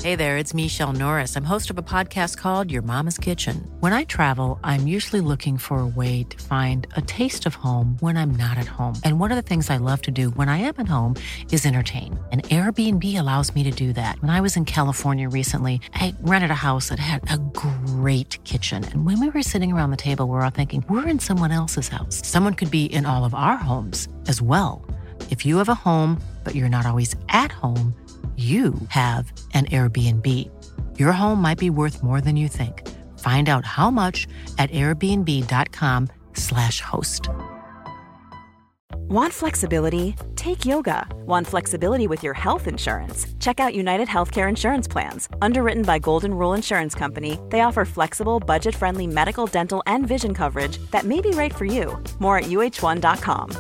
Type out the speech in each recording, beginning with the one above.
Hey there, it's Michelle Norris. I'm host of a podcast called Your Mama's Kitchen. When I travel, I'm usually looking for a way to find a taste of home when I'm not at home. And one of the things I love to do when I am at home is entertain. And Airbnb allows me to do that. When I was in California recently, I rented a house that had a great kitchen. And when we were sitting around the table, we were all thinking, we're in someone else's house. Someone could be in all of our homes as well. If you have a home, but you're not always at home, you have an Airbnb. Your home might be worth more than you think. Find out how much at airbnb.com/host. Want flexibility? Take yoga. Want flexibility with your health insurance? Check out United Healthcare Insurance Plans. Underwritten by Golden Rule Insurance Company, they offer flexible, budget-friendly medical, dental, and vision coverage that may be right for you. More at uh1.com.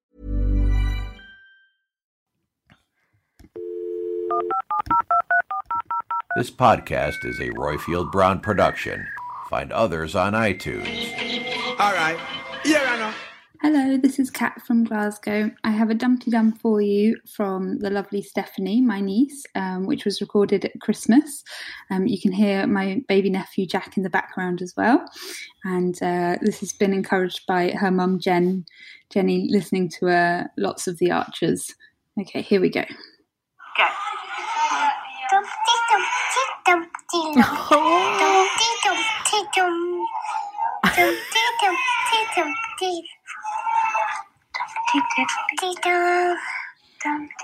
This podcast is a Royfield Brown production. Find others on iTunes. All right. Yeah, I know. Hello, this is Kat from Glasgow. I have a Dumpty Dum for you from the lovely Stephanie, my niece, which was recorded at Christmas. You can hear my baby nephew Jack in the background as well. And this has been encouraged by her mum Jenny, listening to lots of The Archers. Okay, here we go. Go. Dumpty, Dumpty, Dumpty, Dumpty, Dumpty, Dumpty, Dumpty, Dumpty, Dumpty,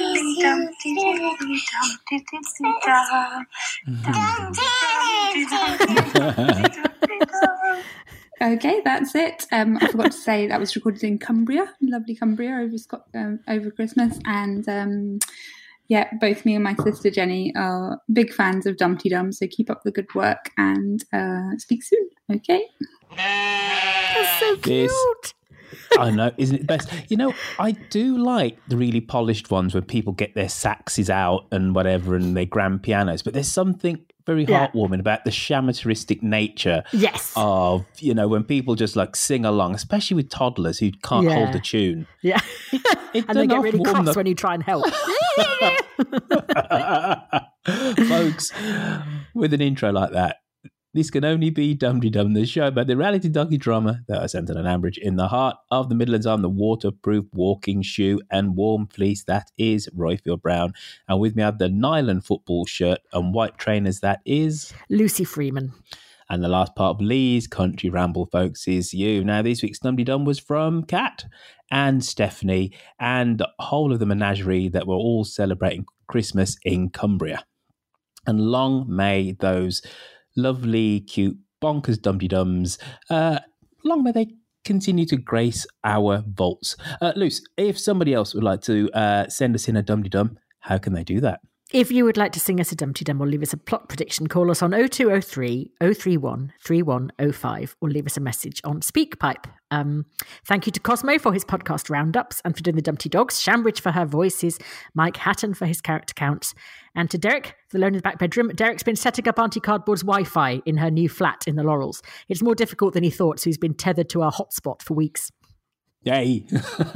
Okay, that's it. I forgot to say that was recorded in Cumbria, lovely Cumbria, over Christmas. And yeah, both me and my sister Jenny are big fans of Dumpty Dum, so keep up the good work and speak soon, okay? That's so cute. I know, isn't it the best? You know, I do like the really polished ones where people get their saxes out and whatever and their grand pianos, but there's something very heartwarming about the amateuristic nature of, you know, when people just like sing along, especially with toddlers who can't hold a tune. Yeah. And they get really cross when you try and help. Folks, with an intro like that, this can only be Dumpty Dum, the show about the reality donkey drama that are centred on Ambridge in the heart of the Midlands on the waterproof walking shoe and warm fleece that is Royfield Brown. And with me I have the nylon football shirt and white trainers that is Lucy Freeman. And the last part of Lee's country ramble, folks, is you. Now, this week's Dumpty Dum was from Kat and Stephanie and the whole of the menagerie that were all celebrating Christmas in Cumbria. And long may those lovely, cute, bonkers Dumpty Dums, long may they continue to grace our vaults. Luce, if somebody else would like to send us in a Dumpty Dum, how can they do that? If you would like to sing us a Dumpty Dum or leave us a plot prediction, call us on 0203 031 3105 or leave us a message on SpeakPipe. Thank you to Cosmo for his podcast roundups and for doing the Dumpty Dogs, Shambridge for her voices, Mike Hatton for his character counts, and to Derek for the Lone in the Back Bedroom. Derek's been setting up Auntie Cardboard's Wi-Fi in her new flat in the Laurels. It's more difficult than he thought, so he's been tethered to our hotspot for weeks. Yay.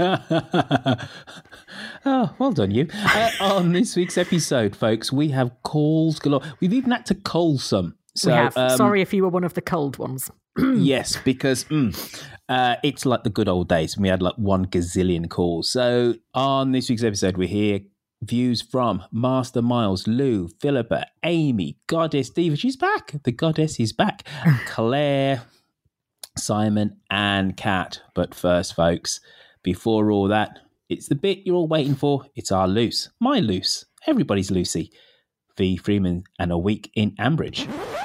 Oh, well done, you. On this week's episode, folks, we have calls galore. We've even had to call some. So, we have. Sorry if you were one of the cold ones. Yes, because it's like the good old days when we had like 1 gazillion calls. So on this week's episode, we hear views from Master Miles, Lou, Philippa, Amy, Goddess, Diva. She's back. The Goddess is back. Claire, Simon and Kat. But first, folks, before all that, it's the bit you're all waiting for. It's our Luce, my Luce, everybody's Lucy, V. Freeman, and a week in Ambridge.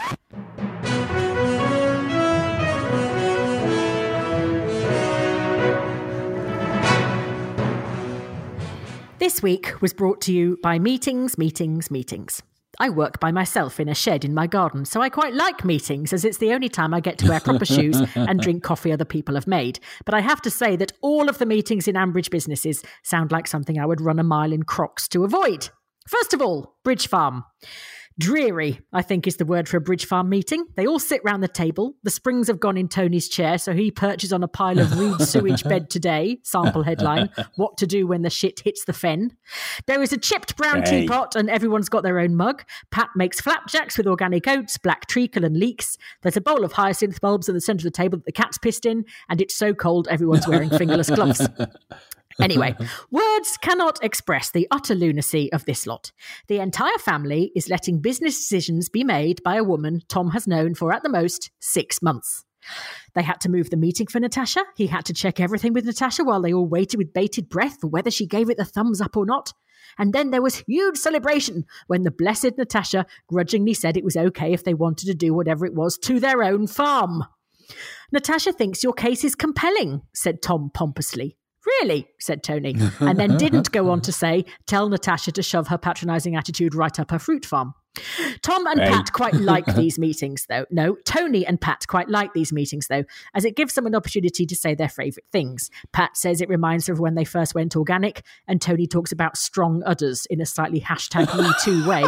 This week was brought to you by meetings. I work by myself in a shed in my garden, so I quite like meetings as it's the only time I get to wear proper shoes and drink coffee other people have made. But I have to say that all of the meetings in Ambridge businesses sound like something I would run a mile in Crocs to avoid. First of all, Bridge Farm. Dreary, I think, is the word for a Bridge Farm meeting. They all sit round the table. The springs have gone in Tony's chair, so he perches on a pile of rude sewage bed today. Sample headline, what to do when the shit hits the fen. There is a chipped brown teapot and everyone's got their own mug. Pat makes flapjacks with organic oats, black treacle and leeks. There's a bowl of hyacinth bulbs in the centre of the table that the cat's pissed in, and it's so cold everyone's wearing fingerless gloves. Anyway, words cannot express the utter lunacy of this lot. The entire family is letting business decisions be made by a woman Tom has known for, at the most, 6 months. They had to move the meeting for Natasha. He had to check everything with Natasha while they all waited with bated breath for whether she gave it the thumbs up or not. And then there was huge celebration when the blessed Natasha grudgingly said it was okay if they wanted to do whatever it was to their own farm. Natasha thinks your case is compelling, said Tom pompously. Really, said Tony, and then didn't go on to say, tell Natasha to shove her patronising attitude right up her fruit farm. Tom and Pat quite like these meetings, though. No, Tony and Pat quite like these meetings, though, as it gives them an opportunity to say their favourite things. Pat says it reminds her of when they first went organic, and Tony talks about strong udders in a slightly #MeToo way.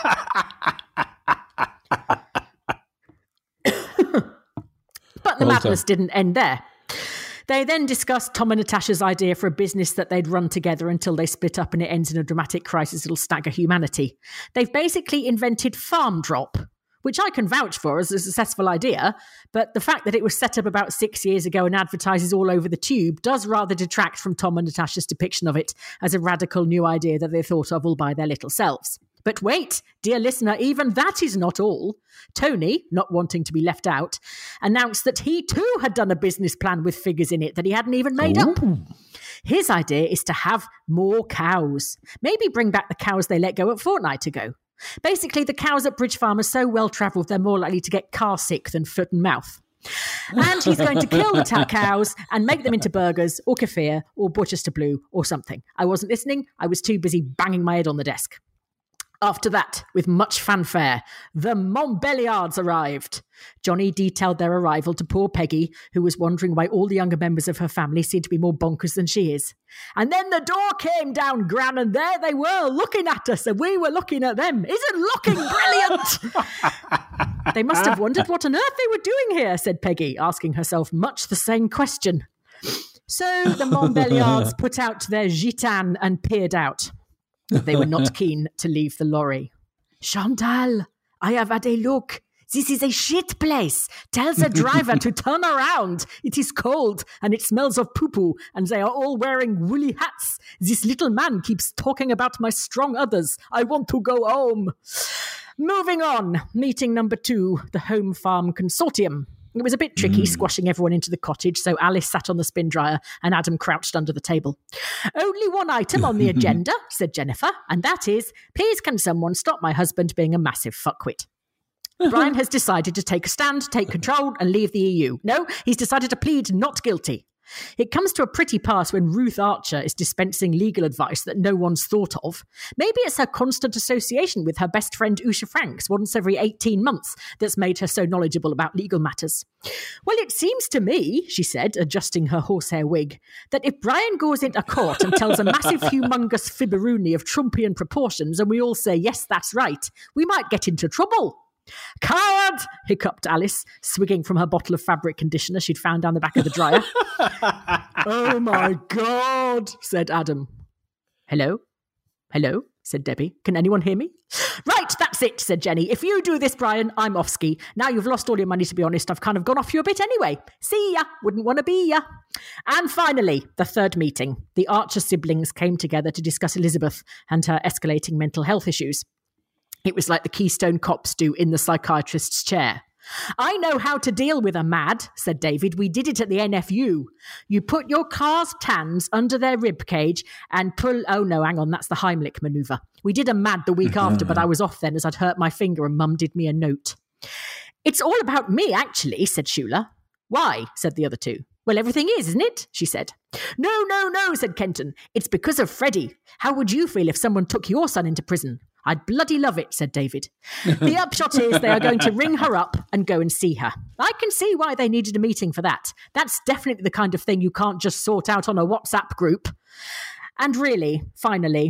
But the madness didn't end there. They then discussed Tom and Natasha's idea for a business that they'd run together until they split up and it ends in a dramatic crisis that'll stagger humanity. They've basically invented Farm Drop, which I can vouch for as a successful idea, but the fact that it was set up about 6 years ago and advertises all over the tube does rather detract from Tom and Natasha's depiction of it as a radical new idea that they thought of all by their little selves. But wait, dear listener, even that is not all. Tony, not wanting to be left out, announced that he too had done a business plan with figures in it that he hadn't even made up. His idea is to have more cows. Maybe bring back the cows they let go a fortnight ago. Basically, the cows at Bridge Farm are so well-travelled they're more likely to get car sick than foot and mouth. And he's going to kill the cows and make them into burgers or kefir or Borchester Blue or something. I wasn't listening. I was too busy banging my head on the desk. After that, with much fanfare, the Montbelliards arrived. Johnny detailed their arrival to poor Peggy, who was wondering why all the younger members of her family seemed to be more bonkers than she is. And then the door came down, Gran, and there they were, looking at us, and we were looking at them. Isn't looking brilliant? They must have wondered what on earth they were doing here, said Peggy, asking herself much the same question. So the Montbelliards put out their gitane and peered out. They were not keen to leave the lorry. Chantal, I have had a look. This is a shit place. Tell the driver to turn around. It is cold and it smells of poo-poo and they are all wearing woolly hats. This little man keeps talking about my strong udders. I want to go home. Moving on. Meeting number 2, the Home Farm Consortium. It was a bit tricky squashing everyone into the cottage, so Alice sat on the spin dryer and Adam crouched under the table. Only one item on the agenda, said Jennifer, and that is, please can someone stop my husband being a massive fuckwit? Brian has decided to take a stand, take control and leave the EU. No, he's decided to plead not guilty. It comes to a pretty pass when Ruth Archer is dispensing legal advice that no one's thought of. Maybe it's her constant association with her best friend Usha Franks once every 18 months that's made her so knowledgeable about legal matters. Well, it seems to me, she said, adjusting her horsehair wig, that if Brian goes into court and tells a massive humongous fibberoonie of Trumpian proportions and we all say, yes, that's right, we might get into trouble. Coward! Hiccuped Alice, swigging from her bottle of fabric conditioner she'd found down the back of the dryer. Oh my God, said Adam. Hello? Hello? Said Debbie. Can anyone hear me? Right, that's it, said Jenny. If you do this, Brian, I'm off ski. Now you've lost all your money, to be honest. I've kind of gone off you a bit anyway. See ya. Wouldn't want to be ya. And finally, the third meeting. The Archer siblings came together to discuss Elizabeth and her escalating mental health issues. It was like the Keystone Cops do in the psychiatrist's chair. I know how to deal with a mad, said David. We did it at the NFU. You put your car's hands under their rib cage and pull... Oh, no, hang on, that's the Heimlich manoeuvre. We did a mad the week after, but I was off then as I'd hurt my finger and Mum did me a note. It's all about me, actually, said Shula. Why? Said the other two. Well, everything is, isn't it? She said. No, said Kenton. It's because of Freddie. How would you feel if someone took your son into prison? I'd bloody love it, said David. The upshot is they are going to ring her up and go and see her. I can see why they needed a meeting for that. That's definitely the kind of thing you can't just sort out on a WhatsApp group. And really, finally,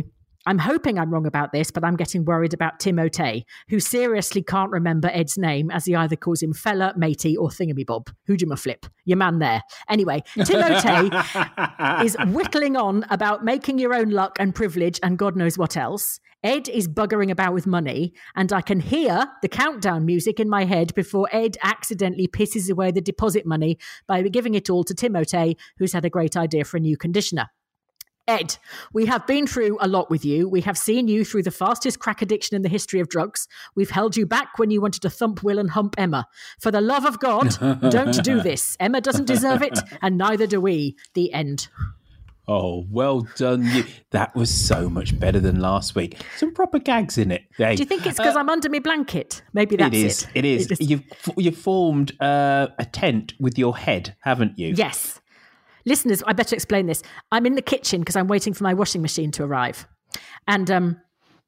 I'm hoping I'm wrong about this, but I'm getting worried about Tim O'Tay, who seriously can't remember Ed's name as he either calls him fella, matey, or thingamabob. Who'd you flip? Your man there. Anyway, Tim O'Tay is whittling on about making your own luck and privilege and God knows what else. Ed is buggering about with money, and I can hear the countdown music in my head before Ed accidentally pisses away the deposit money by giving it all to Tim O'Tay, who's had a great idea for a new conditioner. Ed, we have been through a lot with you. We have seen you through the fastest crack addiction in the history of drugs. We've held you back when you wanted to thump Will and hump Emma. For the love of God, don't do this. Emma doesn't deserve it, and neither do we. The end. Oh, well done. That was so much better than last week. Some proper gags in it. Hey, do you think it's because I'm under my blanket? Maybe that's it. It is. You've formed a tent with your head, haven't you? Yes. Listeners, I better explain this. I'm in the kitchen because I'm waiting for my washing machine to arrive. And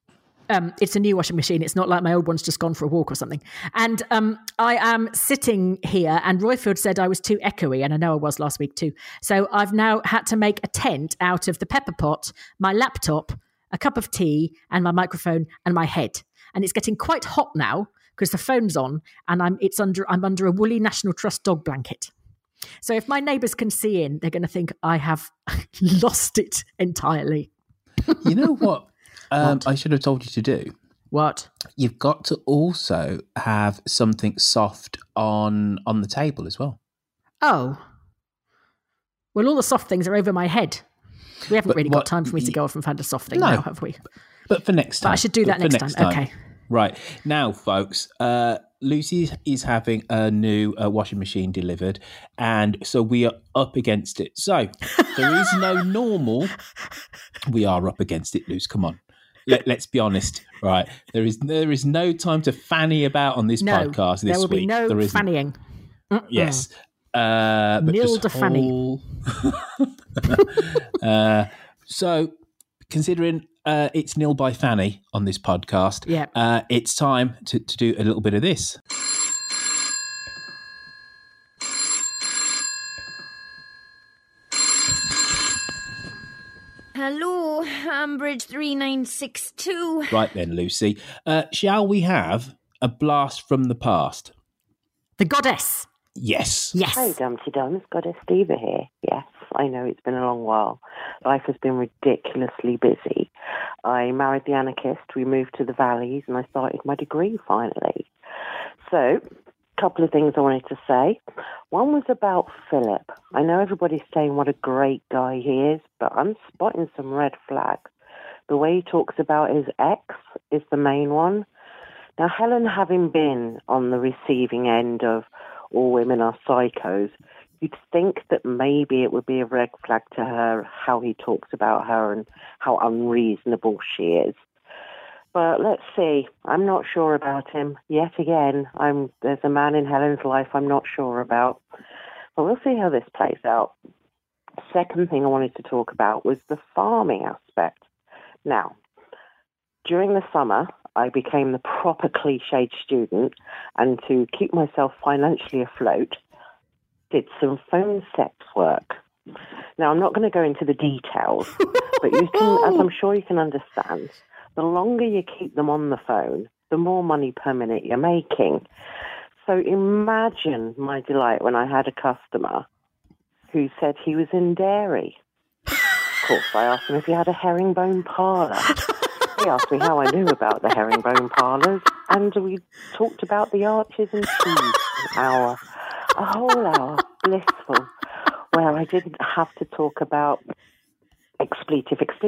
it's a new washing machine. It's not like my old one's just gone for a walk or something. And I am sitting here, and Royfield said I was too echoey, and I know I was last week too. So I've now had to make a tent out of the pepper pot, my laptop, a cup of tea, and my microphone and my head. And it's getting quite hot now because the phone's on, and I'm under a woolly National Trust dog blanket. So if my neighbours can see in, they're going to think I have lost it entirely. You know what? I should have told you to do? What? You've got to also have something soft on the table as well. Oh. Well, all the soft things are over my head. We haven't really got time for me to go off and find a soft thing now, have we? But for next time. But I should do that next time. Okay. Right. Now, folks, Lucy is having a new washing machine delivered, and so we are up against it. So there is no normal. We are up against it, Luce. Come on. Let's be honest, right? There is no time to fanny about on this podcast this week. There will be no fannying. Yes. Nil to fanny. So, considering it's nil by Fanny on this podcast, it's time to do a little bit of this. Hello, Ambridge 3962. Right then, Lucy. Shall we have a blast from the past? The goddess. Yes. Yes. Hi, Dumpty Dums. Goddess Diva here. Yes, I know it's been a long while. Life has been ridiculously busy. I married the anarchist, we moved to the valleys, and I started my degree finally. So, a couple of things I wanted to say. One was about Philip. I know everybody's saying what a great guy he is, but I'm spotting some red flags. The way he talks about his ex is the main one. Now, Helen, having been on the receiving end of all women are psychos, you'd think that maybe it would be a red flag to her how he talks about her and how unreasonable she is. But let's see. I'm not sure about him. Yet again, there's a man in Helen's life I'm not sure about. But we'll see how this plays out. Second thing I wanted to talk about was the farming aspect. Now, during the summer, I became the proper cliched student, and to keep myself financially afloat, did some phone sex work. Now, I'm not going to go into the details, but you can, as I'm sure you can understand, the longer you keep them on the phone, the more money per minute you're making. So imagine my delight when I had a customer who said he was in dairy. Of course, I asked him if he had a herringbone parlour. He asked me how I knew about the herringbone parlours, and we talked about the arches and trees an hour. A whole hour, blissful, where I didn't have to talk about expletive, or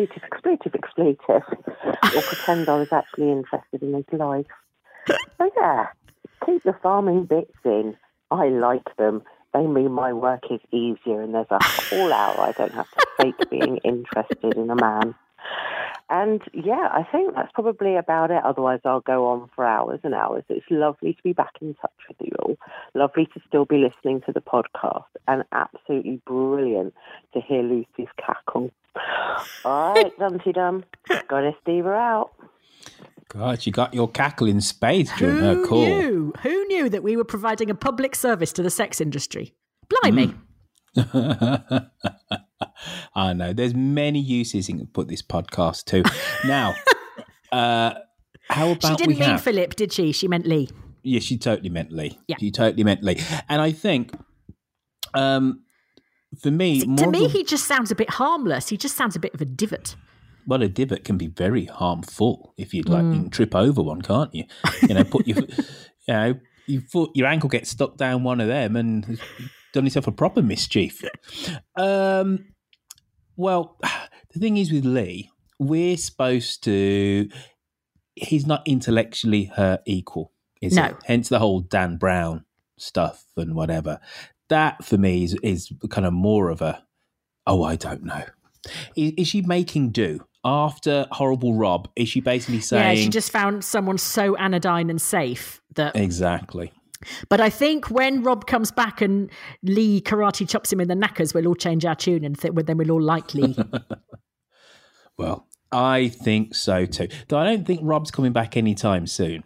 pretend I was actually interested in his life. So yeah, keep the farming bits in. I like them. They mean my work is easier, and there's a whole hour I don't have to fake being interested in a man. And yeah, I think that's probably about it. Otherwise, I'll go on for hours and hours. It's lovely to be back in touch with you all. Lovely to still be listening to the podcast, and absolutely brilliant to hear Lucy's cackle. All right, Dumpty Dum, Goddess Diva out. God, you got your cackle in spades during her call. Who knew that we were providing a public service to the sex industry? Blimey. I know. There's many uses you can put this podcast to. Now, how about she didn't mean Philip, did she? She meant Lee. Yeah, she totally meant Lee. Yeah. She totally meant Lee. And I think, for me... he just sounds a bit harmless. He just sounds a bit of a divot. Well, a divot can be very harmful if you'd like. You can trip over one, can't you? Put your... your ankle gets stuck down one of them and done yourself a proper mischief. Well, the thing is with Lee, we're supposed to... He's not intellectually her equal, is he? Hence the whole Dan Brown stuff and whatever. That, for me, is kind of more of a, I don't know. Is she making do? After Horrible Rob, is she basically saying... Yeah, she just found someone so anodyne and safe that... Exactly. But I think when Rob comes back and Lee karate chops him in the knackers, we'll all change our tune and then we'll all like Lee. Well, I think so too. Though I don't think Rob's coming back anytime soon.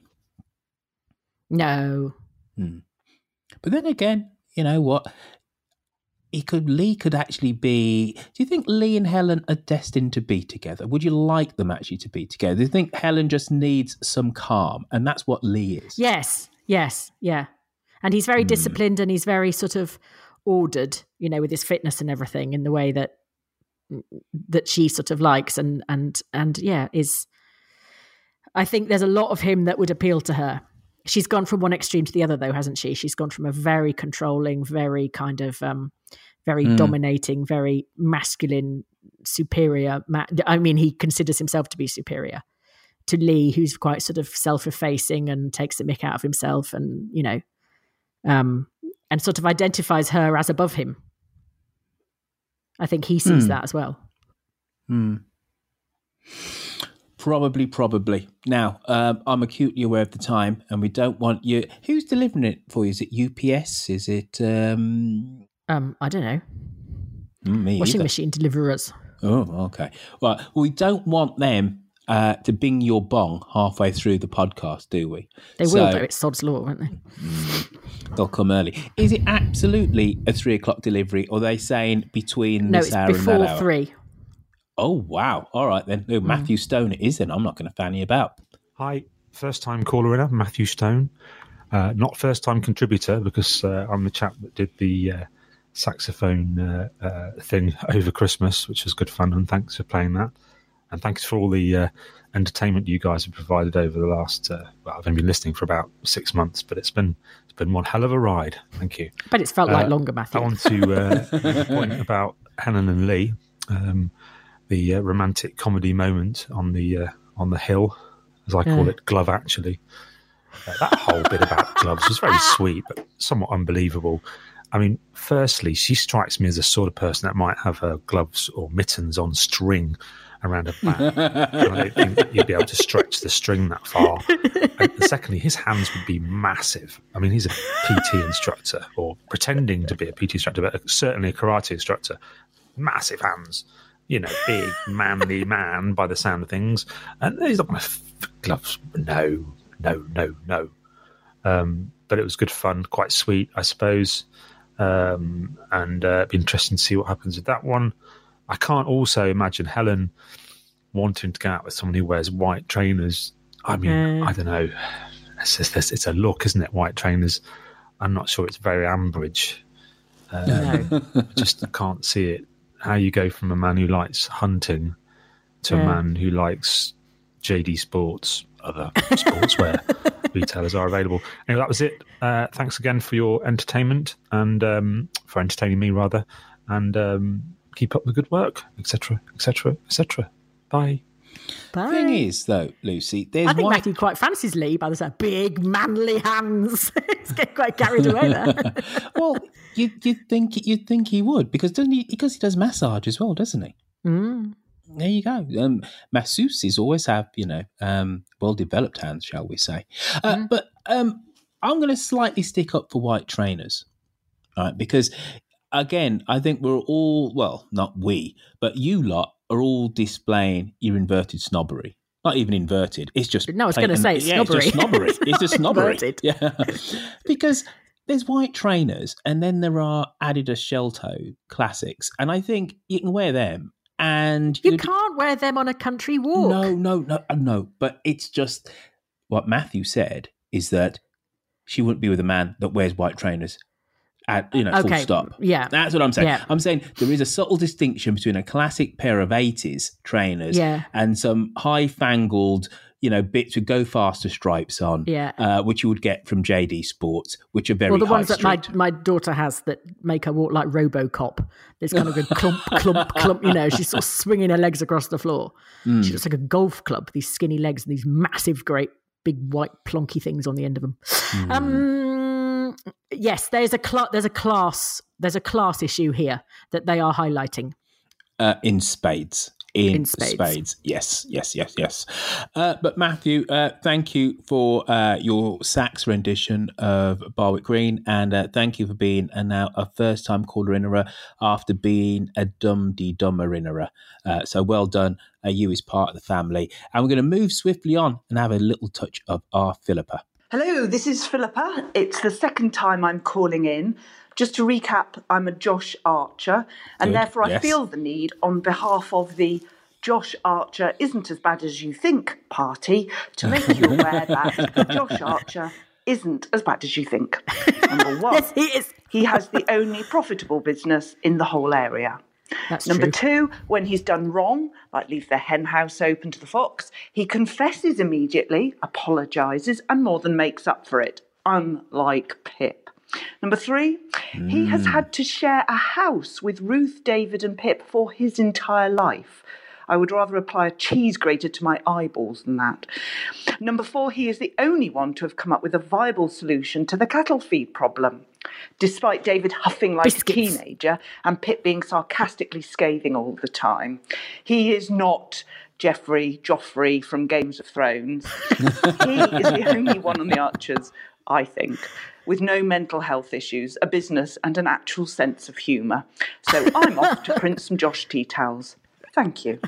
No. But then again, you know what? Lee could actually be... Do you think Lee and Helen are destined to be together? Would you like them actually to be together? Do you think Helen just needs some calm? And that's what Lee is. Yes, yeah. And he's very disciplined and he's very sort of ordered, with his fitness and everything in the way that she sort of likes and yeah, is... I think there's a lot of him that would appeal to her. She's gone from one extreme to the other, though, hasn't she? She's gone from a very controlling, very kind of... very dominating, very masculine, superior. He considers himself to be superior to Lee, who's quite sort of self-effacing and takes the mick out of himself and, and sort of identifies her as above him. I think he sees that as well. Probably. Now, I'm acutely aware of the time and we don't want you... Who's delivering it for you? Is it UPS? Is it... I don't know. Me Washing either. machine deliverers. Oh, okay. Well, we don't want them to bing your bong halfway through the podcast, do we? They will, though. It's sod's law, won't they? They'll come early. Is it absolutely a 3:00 delivery, or are they saying between this hour and that hour? No, it's before 3. Oh, wow. All right, then. No, Matthew Stone it is, then. I'm not going to fan you about. Hi, first-time caller in, Matthew Stone. Not first-time contributor, because I'm the chap that did the... saxophone thing over Christmas, which was good fun, and thanks for playing that, and thanks for all the entertainment you guys have provided over the last I've only been listening for about 6 months, but it's been one hell of a ride. Thank you. But it's felt like longer, Matthew. I want to make a point about Helen and Lee, the romantic comedy moment on the hill, as I call it, Glove actually. That whole bit about gloves was very sweet but somewhat unbelievable. I mean, firstly, she strikes me as the sort of person that might have her gloves or mittens on string around her back. And I don't think you'd be able to stretch the string that far. And secondly, his hands would be massive. I mean, he's a PT instructor, or pretending to be a PT instructor, but certainly a karate instructor. Massive hands. Big, manly man by the sound of things. And he's not going to gloves. No. But it was good fun, quite sweet, I suppose. And it'd be interesting to see what happens with that one. I can't also imagine Helen wanting to go out with someone who wears white trainers. I mean, I don't know. It's a look, isn't it? White trainers. I'm not sure it's very Ambridge. Just can't see it. How you go from a man who likes hunting to a man who likes JD Sports, other sportswear retailers are available. Anyway, that was it. Thanks again for your entertainment and for entertaining me, rather. And keep up the good work, etc., etc., etc. Bye. Bye. The thing is, though, Lucy, I think Matthew quite fancies Lee by the sound. Big, manly hands. He's getting quite carried away there. Well, you'd think he would, because doesn't he? Because he does massage as well, doesn't he? There you go. Masseuses always have, well-developed hands, shall we say. But I'm going to slightly stick up for white trainers, right? Because, again, I think we're all, well, not we, but you lot are all displaying your inverted snobbery. Not even inverted. It's just... No, I was going to say it's snobbery. It's just snobbery. It's just snobbery. Inverted. Yeah. Because there's white trainers, and then there are Adidas shell toe classics, and I think you can wear them. And you can't wear them on a country walk. No. But it's just what Matthew said is that she wouldn't be with a man that wears white trainers. Full stop. Yeah, that's what I'm saying. Yeah. I'm saying there is a subtle distinction between a classic pair of 80s trainers and some high-fangled, bits with Go Faster stripes on, which you would get from JD Sports, which are very well, the high ones street. that my daughter has that make her walk like RoboCop. There's kind of a clump, clump. She's sort of swinging her legs across the floor. She looks like a golf club. These skinny legs and these massive, great, big white plonky things on the end of them. Yes, there's a class issue here that they are highlighting. In spades. In spades. Yes. But Matthew, thank you for your sax rendition of Barwick Green, and thank you for being now a first-time caller-innerer after being a dum-de-dummer-innerer. So well done. You is part of the family. And we're going to move swiftly on and have a little touch of our Philippa. Hello, this is Philippa. It's the second time I'm calling in. Just to recap, I'm a Josh Archer, and therefore I feel the need, on behalf of the Josh Archer Isn't As Bad As You Think party, to make you aware that Josh Archer isn't as bad as you think. Number one, yes, he is. He has the only profitable business in the whole area. That's Number true. 2, when he's done wrong, like leave the hen house open to the fox, he confesses immediately, apologises, and more than makes up for it, unlike Pip. Number 3, he has had to share a house with Ruth, David and Pip for his entire life. I would rather apply a cheese grater to my eyeballs than that. Number 4, he is the only one to have come up with a viable solution to the cattle feed problem, despite David huffing like a teenager and Pip being sarcastically scathing all the time. He is not Joffrey from Games of Thrones. He is the only one on the Archers, I think, with no mental health issues, a business and an actual sense of humour. So I'm off to print some Josh tea towels. Thank you.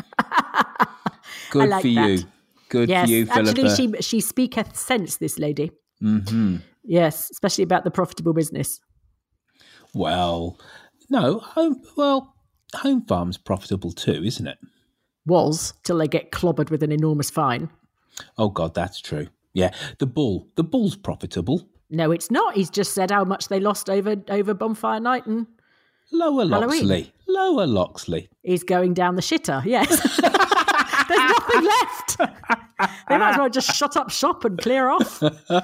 Good like for that. you. Good for you, Philippa. Actually, she speaketh sense, this lady. Mm-hmm. Yes, especially about the profitable business. Well, no. Home Farm's profitable too, isn't it? Was, till they get clobbered with an enormous fine. Oh, God, that's true. Yeah, the bull's profitable. No, it's not. He's just said how much they lost over Bonfire Night and Lower Halloween. Loxley. He's going down the shitter, yes. There's nothing left. They might as well just shut up shop and clear off.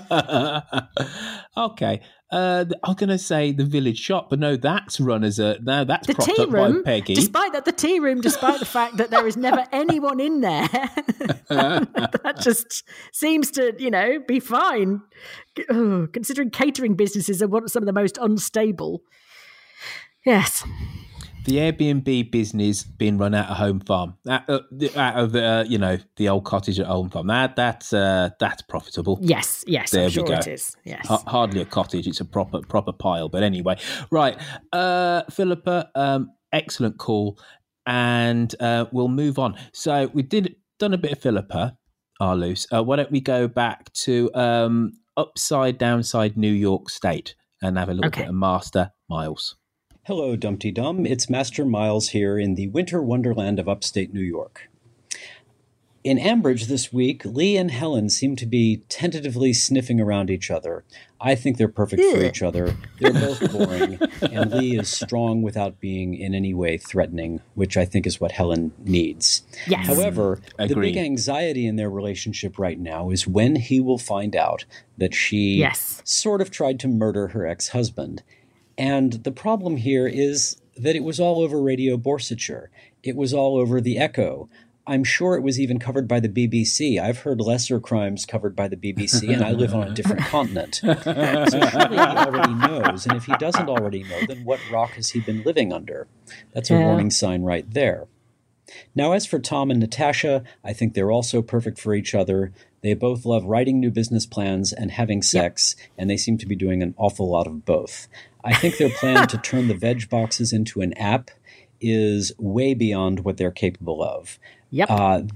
Okay. I was going to say the village shop, but no, that's run as that's the propped tea up room, by Peggy. Despite the fact that there is never anyone in there. That just seems to, be fine. Considering catering businesses are some of the most unstable. Yes. The Airbnb business being run out of Home Farm, out of the old cottage at Home Farm. That's profitable. Yes, there I'm we sure go. it is. Yes, hardly a cottage; it's a proper pile. But anyway, right, Philippa, excellent call, and we'll move on. So we done a bit of Philippa, Arloose. Why don't we go back to upside downside New York State and have a little bit of Master Miles. Hello, Dumpty Dum. It's Master Miles here in the winter wonderland of upstate New York. In Ambridge this week, Lee and Helen seem to be tentatively sniffing around each other. I think they're perfect for each other. They're both boring, and Lee is strong without being in any way threatening, which I think is what Helen needs. Yes. However, the Agreed. big anxiety in their relationship right now is when he will find out that she sort of tried to murder her ex-husband. And the problem here is that it was all over Radio Borsetshire. It was all over The Echo. I'm sure it was even covered by the BBC. I've heard lesser crimes covered by the BBC, and I live on a different continent. So surely he already knows, and if he doesn't already know, then what rock has he been living under? That's a warning sign right there. Now, as for Tom and Natasha, I think they're also perfect for each other. They both love writing new business plans and having sex, and they seem to be doing an awful lot of both. I think their plan to turn the veg boxes into an app is way beyond what they're capable of. Yep.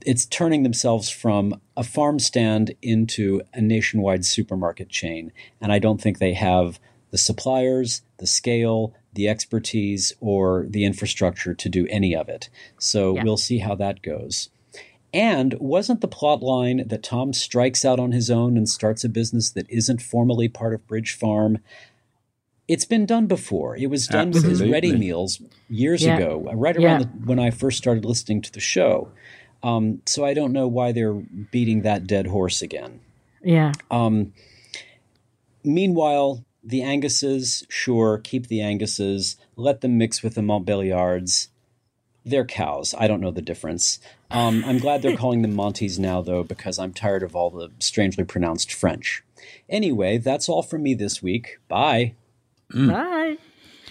it's turning themselves from a farm stand into a nationwide supermarket chain. And I don't think they have the suppliers, the scale, the expertise, or the infrastructure to do any of it. So we'll see how that goes. And wasn't the plot line that Tom strikes out on his own and starts a business that isn't formally part of Bridge Farm? It's been done before. It was done with his ready meals years ago, right around when I first started listening to the show. So I don't know why they're beating that dead horse again. Yeah. Meanwhile, the Anguses, sure, keep the Anguses. Let them mix with the Montbéliards. They're cows. I don't know the difference. I'm glad they're calling them Monties now, though, because I'm tired of all the strangely pronounced French. Anyway, that's all from me this week. Bye. Bye.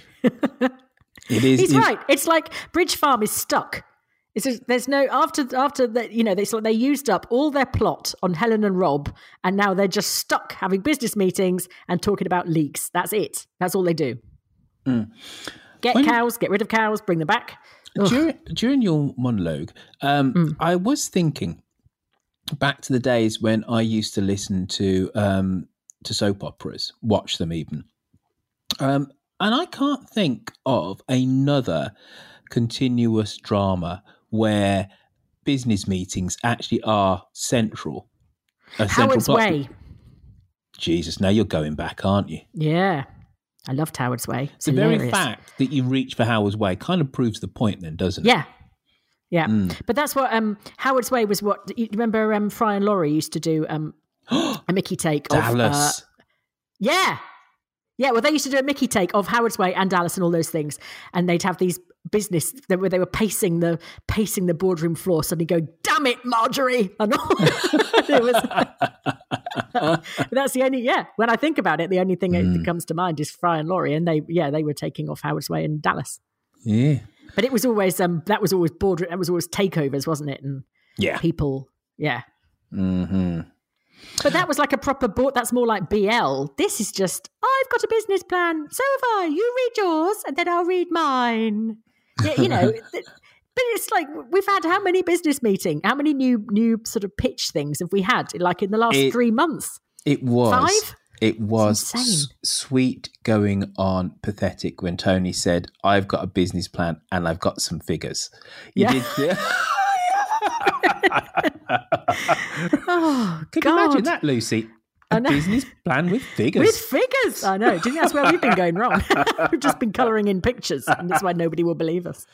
He's right. It's like Bridge Farm is stuck. It's just, there's no after that, they used up all their plot on Helen and Rob, and now they're just stuck having business meetings and talking about leaks. That's it. That's all they do. Get rid of cows, bring them back. During your monologue, I was thinking back to the days when I used to listen to soap operas, watch them even. And I can't think of another continuous drama where business meetings actually are central. Howard's Way. Jesus, now you're going back, aren't you? Yeah. I loved Howard's Way. It's the hilarious. very fact that you reach for Howard's Way kind of proves the point then, doesn't it? Yeah. Yeah. But that's what Howard's Way was. What you remember Fry and Laurie used to do a Mickey take Dallas. Of yeah, well, they used to do a Mickey take of Howard's Way and Dallas and all those things, and they'd have these business where they were pacing the boardroom floor, suddenly going, "Damn it, Marjorie!" And it was. That's the only when I think about it, the only thing that comes to mind is Fry and Laurie, and they were taking off Howard's Way and Dallas. Yeah, but it was always that was always boardroom. That was always takeovers, wasn't it? And people, Mm-hmm. But that was like a proper board. That's more like BL. This is just, I've got a business plan. So have I. You read yours, and then I'll read mine. Yeah, but it's like we've had how many business meetings? How many new sort of pitch things have we had? Like in the last 3 months? It was 5. It was sweet going on pathetic when Tony said, "I've got a business plan and I've got some figures." You did. Oh, Could God. you imagine that, Lucy? A business plan with figures. With figures, I know. Do you think that's where we've been going wrong? We've just been colouring in pictures, and that's why nobody will believe us.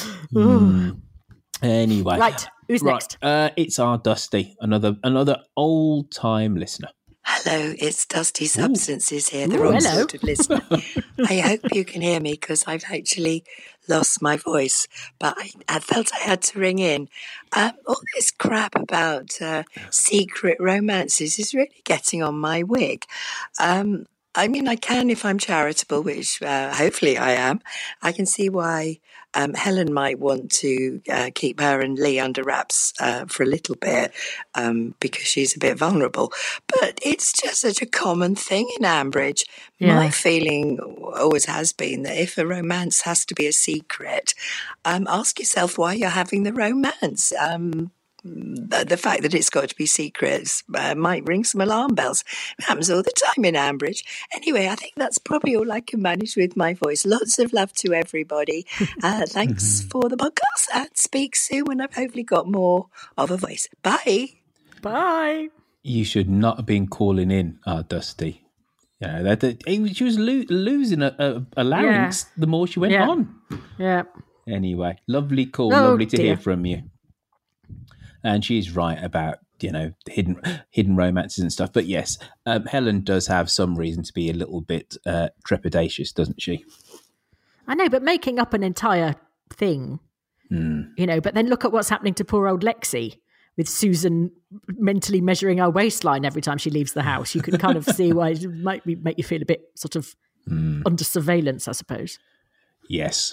Anyway, right. Who's next? It's our Dusty, another old time listener. Hello, it's Dusty Substances here, the wrong sort of listener. I hope you can hear me because I've actually lost my voice, but I felt I had to ring in. All this crap about secret romances is really getting on my wig. I mean, I can if I'm charitable, which hopefully I am. I can see why Helen might want to keep her and Lee under wraps for a little bit because she's a bit vulnerable. But it's just such a common thing in Ambridge. Yeah. My feeling always has been that if a romance has to be a secret, ask yourself why you're having the romance. The fact that it's got to be secrets might ring some alarm bells. It happens all the time in Ambridge. Anyway, I think that's probably all I can manage with my voice. Lots of love to everybody. Thanks for the podcast, and speak soon when I've hopefully got more of a voice. Bye. Bye. You should not have been calling in, Dusty. She was losing a larynx the more she went on. Yeah. Anyway, lovely call. Lovely to hear from you. And she's right about, hidden romances and stuff. But yes, Helen does have some reason to be a little bit trepidatious, doesn't she? I know, but making up an entire thing, but then look at what's happening to poor old Lexi with Susan mentally measuring her waistline every time she leaves the house. You can kind of see why it might make you feel a bit sort of under surveillance, I suppose. Yes.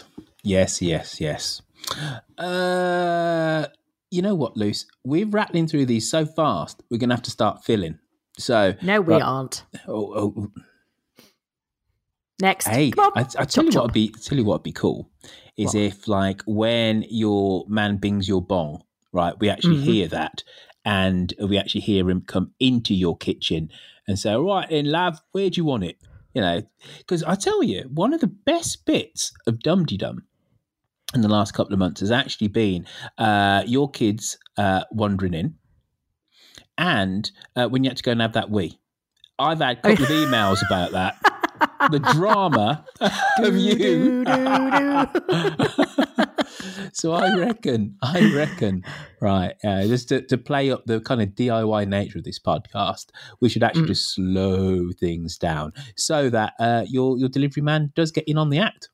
You know what, Luce? We're rattling through these so fast, we're going to have to start filling. So no, we aren't. Next. Hey, I tell you what'd be cool is if, like, when your man bings your bong, right? We actually hear that, and we actually hear him come into your kitchen and say, all right then, love, where do you want it? You know, because I tell you, one of the best bits of Dum-Tee Dum in the last couple of months has actually been your kids wandering in, and when you had to go and have that wee. I've had a couple of emails about that. The drama of you. So I reckon, right, just to play up the kind of DIY nature of this podcast, we should actually just slow things down so that your delivery man does get in on the act.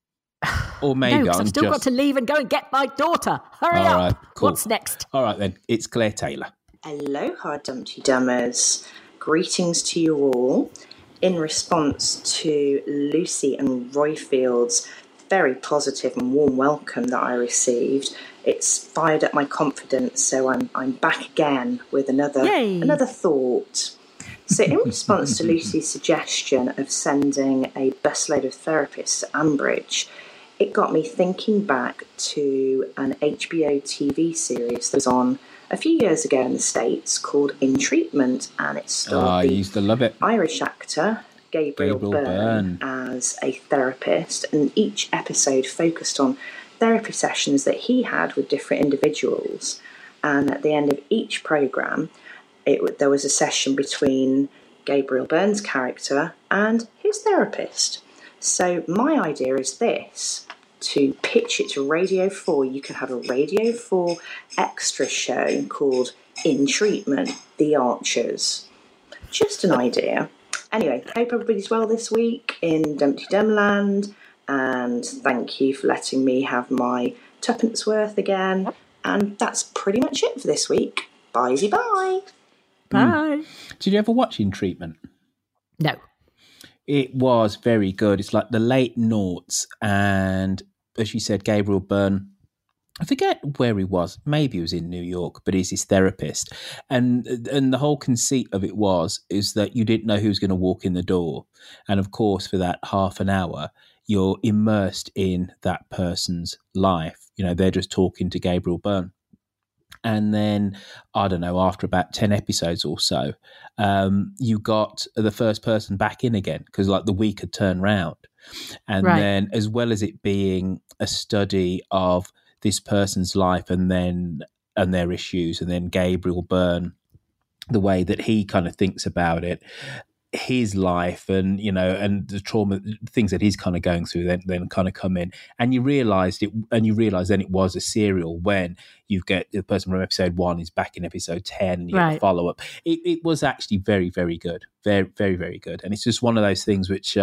Or maybe I've still got to leave and go and get my daughter. Hurry up. Right, cool. What's next? All right, then. It's Claire Taylor. Aloha, Dum-Tee Dummers. Greetings to you all. In response to Lucy and Royfield's very positive and warm welcome that I received, it's fired up my confidence, so I'm back again with another thought. So in response to Lucy's suggestion of sending a busload of therapists to Ambridge, it got me thinking back to an HBO TV series that was on a few years ago in the States called In Treatment, and it starred I used to love it. Irish actor Gabriel Byrne as a therapist, and each episode focused on therapy sessions that he had with different individuals. And at the end of each programme, there was a session between Gabriel Byrne's character and his therapist. So my idea is this: to pitch it to Radio 4, you can have a Radio 4 extra show called In Treatment, The Archers. Just an idea. Anyway, hope everybody's well this week in Dum-Tee Dum Land, and thank you for letting me have my tuppence worth again. And that's pretty much it for this week. Bye-bye. Bye. Did you ever watch In Treatment? No. It was very good. It's like the late noughts, and as you said, Gabriel Byrne, I forget where he was. Maybe he was in New York, but he's his therapist. And the whole conceit of it is that you didn't know who was going to walk in the door. And of course, for that half an hour, you're immersed in that person's life. You know, they're just talking to Gabriel Byrne. And then, I don't know, after about 10 episodes or so, you got the first person back in again because like the week had turned round. And then, as well as it being a study of this person's life and their issues, and then Gabriel Byrne, the way that he kind of thinks about it, his life, and you know, and the trauma, things that he's kind of going through, then kind of come in, and you realise then it was a serial when you get the person from episode 1 is back in episode 10, and you get a follow up. It was actually very, very good, very, very, very good, and it's just one of those things which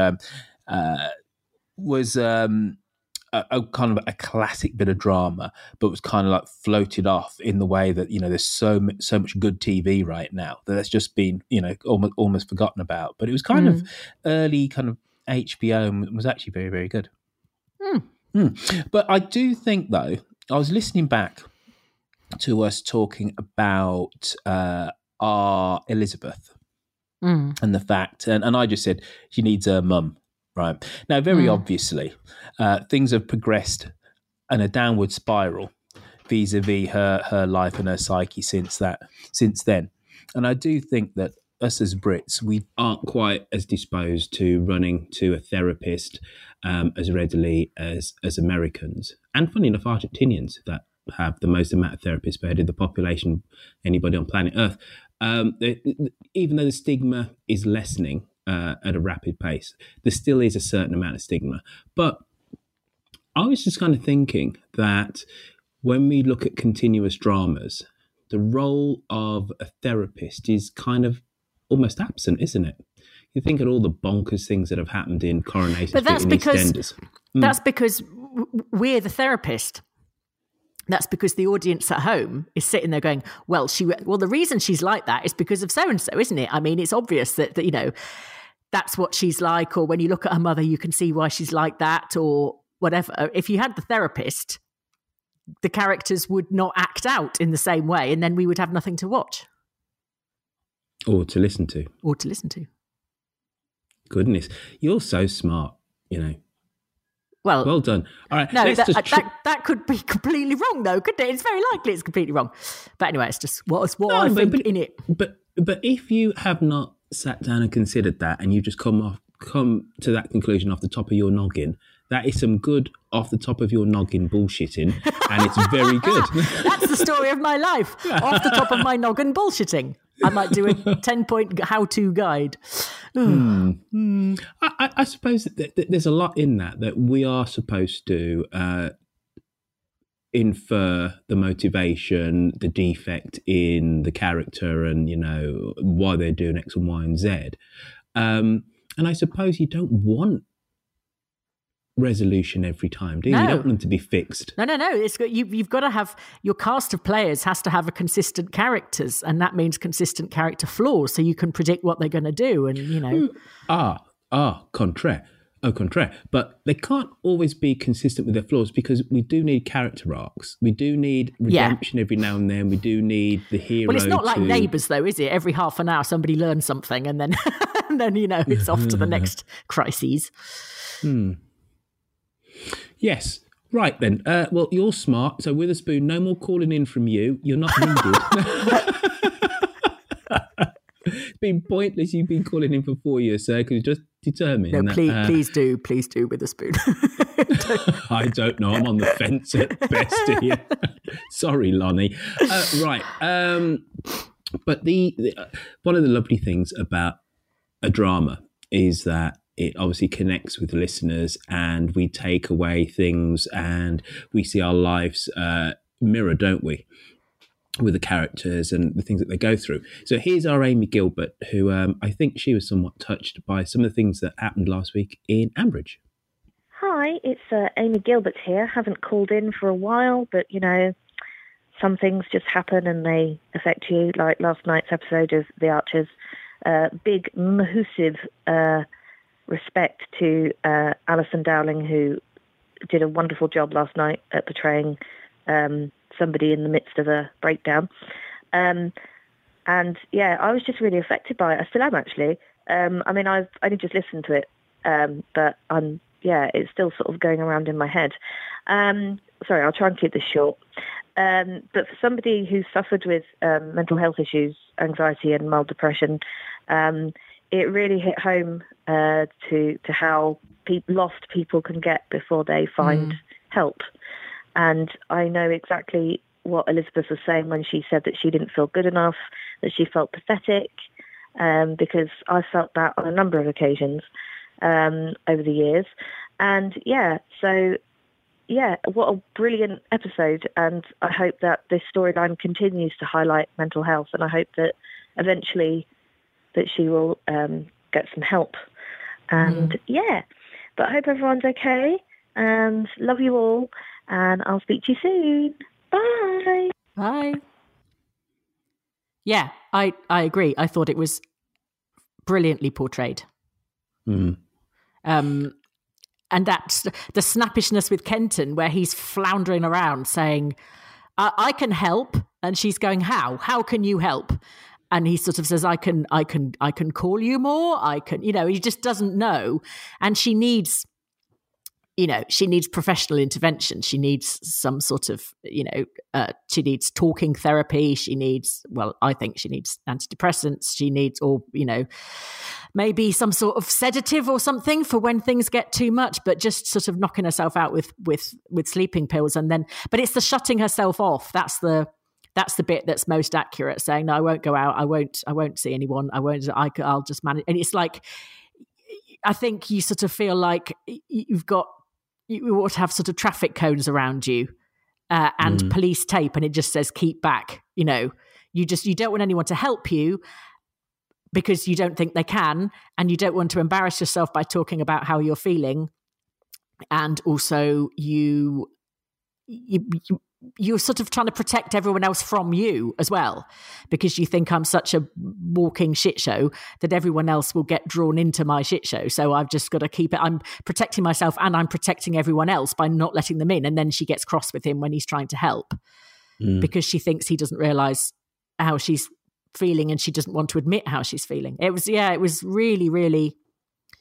was a kind of a classic bit of drama, but was kind of like floated off in the way that, you know, there's so much good TV right now that's just been, you know, almost forgotten about. But it was kind of early kind of HBO and was actually very, very good. But I do think, though, I was listening back to us talking about our Elizabeth and the fact, and I just said she needs her mum. Right. Now, very obviously, things have progressed in a downward spiral vis-a-vis her life and her psyche since then. And I do think that us as Brits, we aren't quite as disposed to running to a therapist as readily as Americans. And funny enough, Argentinians that have the most amount of therapists per head of the population anybody on planet Earth. Even though the stigma is lessening, at a rapid pace, there still is a certain amount of stigma. But I was just kind of thinking that when we look at continuous dramas, the role of a therapist is kind of almost absent, isn't it? You think of all the bonkers things that have happened in Coronation Street and EastEnders. That's because we're the therapist. That's because the audience at home is sitting there going, well, the reason she's like that is because of so-and-so, isn't it? I mean, it's obvious that you know, that's what she's like, or when you look at her mother, you can see why she's like that, or whatever. If you had the therapist, the characters would not act out in the same way, and then we would have nothing to watch. Or to listen to. Goodness, you're so smart, you know. Well done. All right. No, that could be completely wrong, though, couldn't it? It's very likely it's completely wrong. But anyway, it's just what I think in it. But if you have not sat down and considered that, and you just come to that conclusion off the top of your noggin, that is some good off the top of your noggin bullshitting, and it's very good. That's the story of my life. Off the top of my noggin bullshitting. I might do a 10-point how-to guide. I suppose that there's a lot in that we are supposed to infer the motivation, the defect in the character, and why they're doing X and Y and Z. And I suppose you don't want resolution every time, do you? No. You don't want them to be fixed. No. You've got to have your cast of players has to have a consistent characters, and that means consistent character flaws, so you can predict what they're going to do. And Contraire. But they can't always be consistent with their flaws, because we do need character arcs. We do need redemption every now and then. We do need the hero. Well, it's not like Neighbours, though, is it? Every half an hour, somebody learns something, and then it's off to the next crises. Yes. Right then. Well, you're smart. So Witherspoon, no more calling in from you. You're not needed. It's been pointless. You've been calling in for 4 years, sir, because you're just determined. No, please do, Witherspoon. I don't know. I'm on the fence at best here. Sorry, Lonnie. Right. But the one of the lovely things about a drama is that it obviously connects with listeners, and we take away things, and we see our lives mirror, don't we, with the characters and the things that they go through. So here's our Amy Gilbert, who I think she was somewhat touched by some of the things that happened last week in Ambridge. Hi, it's Amy Gilbert here. Haven't called in for a while, but, some things just happen and they affect you, like last night's episode of The Archers. Big, massive respect to Alison Dowling, who did a wonderful job last night at portraying somebody in the midst of a breakdown. I was just really affected by it. I still am, actually. I've only just listened to it, but it's still sort of going around in my head. Sorry, I'll try and keep this short. But for somebody who suffered with mental health issues, anxiety and mild depression, it really hit home to how lost people can get before they find help. And I know exactly what Elizabeth was saying when she said that she didn't feel good enough, that she felt pathetic, because I felt that on a number of occasions over the years. And what a brilliant episode. And I hope that this storyline continues to highlight mental health, and I hope that eventually that she will get some help. And but I hope everyone's okay, and love you all, and I'll speak to you soon. Bye. Bye. Yeah, I agree. I thought it was brilliantly portrayed. And that's the snappishness with Kenton, where he's floundering around saying, I can help. And she's going, how? How can you help? And he sort of says, I can call you more. I can, he just doesn't know. And she needs professional intervention. She needs some sort of, she needs talking therapy. She needs, I think she needs antidepressants. She needs, maybe some sort of sedative or something for when things get too much, but just sort of knocking herself out with sleeping pills. And then, but it's the shutting herself off. That's the bit that's most accurate, saying, no, I won't go out. I won't see anyone. I'll just manage. And it's like, I think you sort of feel like you ought to have sort of traffic cones around you and police tape, and it just says keep back. You don't want anyone to help you because you don't think they can, and you don't want to embarrass yourself by talking about how you're feeling. And also you're sort of trying to protect everyone else from you as well, because you think I'm such a walking shit show that everyone else will get drawn into my shit show. So I've just got to keep it. I'm protecting myself and I'm protecting everyone else by not letting them in. And then she gets cross with him when he's trying to help because she thinks he doesn't realize how she's feeling and she doesn't want to admit how she's feeling. It was really, really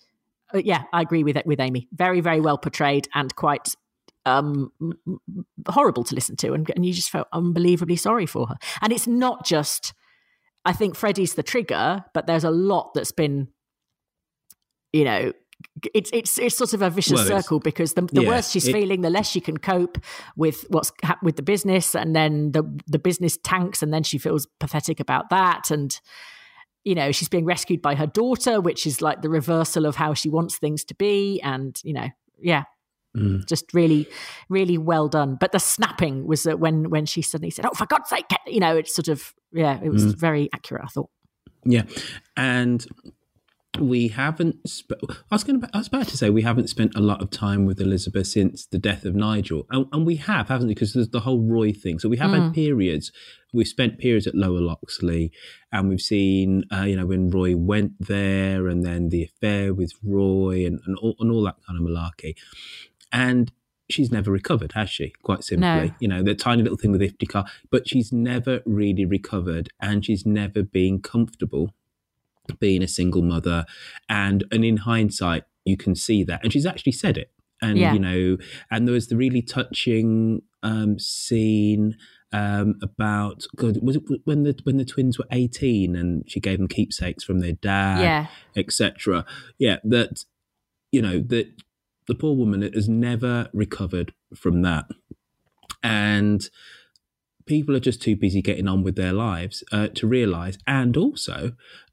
yeah, I agree with Amy. Very, very well portrayed and quite horrible to listen to. And you just felt unbelievably sorry for her. And it's not just, I think Freddie's the trigger, but there's a lot that's been, you know, it's sort of a vicious circle, because the worse she's feeling, the less she can cope with what's with the business, and then the business tanks, and then she feels pathetic about that. And you know, she's being rescued by her daughter, which is like the reversal of how she wants things to be. And you know, just really, really well done. But the snapping was when she suddenly said, "Oh, for God's sake!" You know, it's sort of it was very accurate, I thought. Yeah, and we haven't. I was about to say we haven't spent a lot of time with Elizabeth since the death of Nigel, and we have, haven't we? Because there's the whole Roy thing. So we have had periods. We've spent periods at Lower Loxley, and we've seen, when Roy went there, and then the affair with Roy, and all that kind of malarkey. And she's never recovered, has she? Quite simply, no. You know, the tiny little thing with Iftikhar, but she's never really recovered, and she's never been comfortable being a single mother. And in hindsight, you can see that. And she's actually said it. And, you know, and there was the really touching scene about, was it when the twins were 18 and she gave them keepsakes from their dad, etc. Yeah, that, you know, that the poor woman has never recovered from that. And people are just too busy getting on with their lives to realise. And also,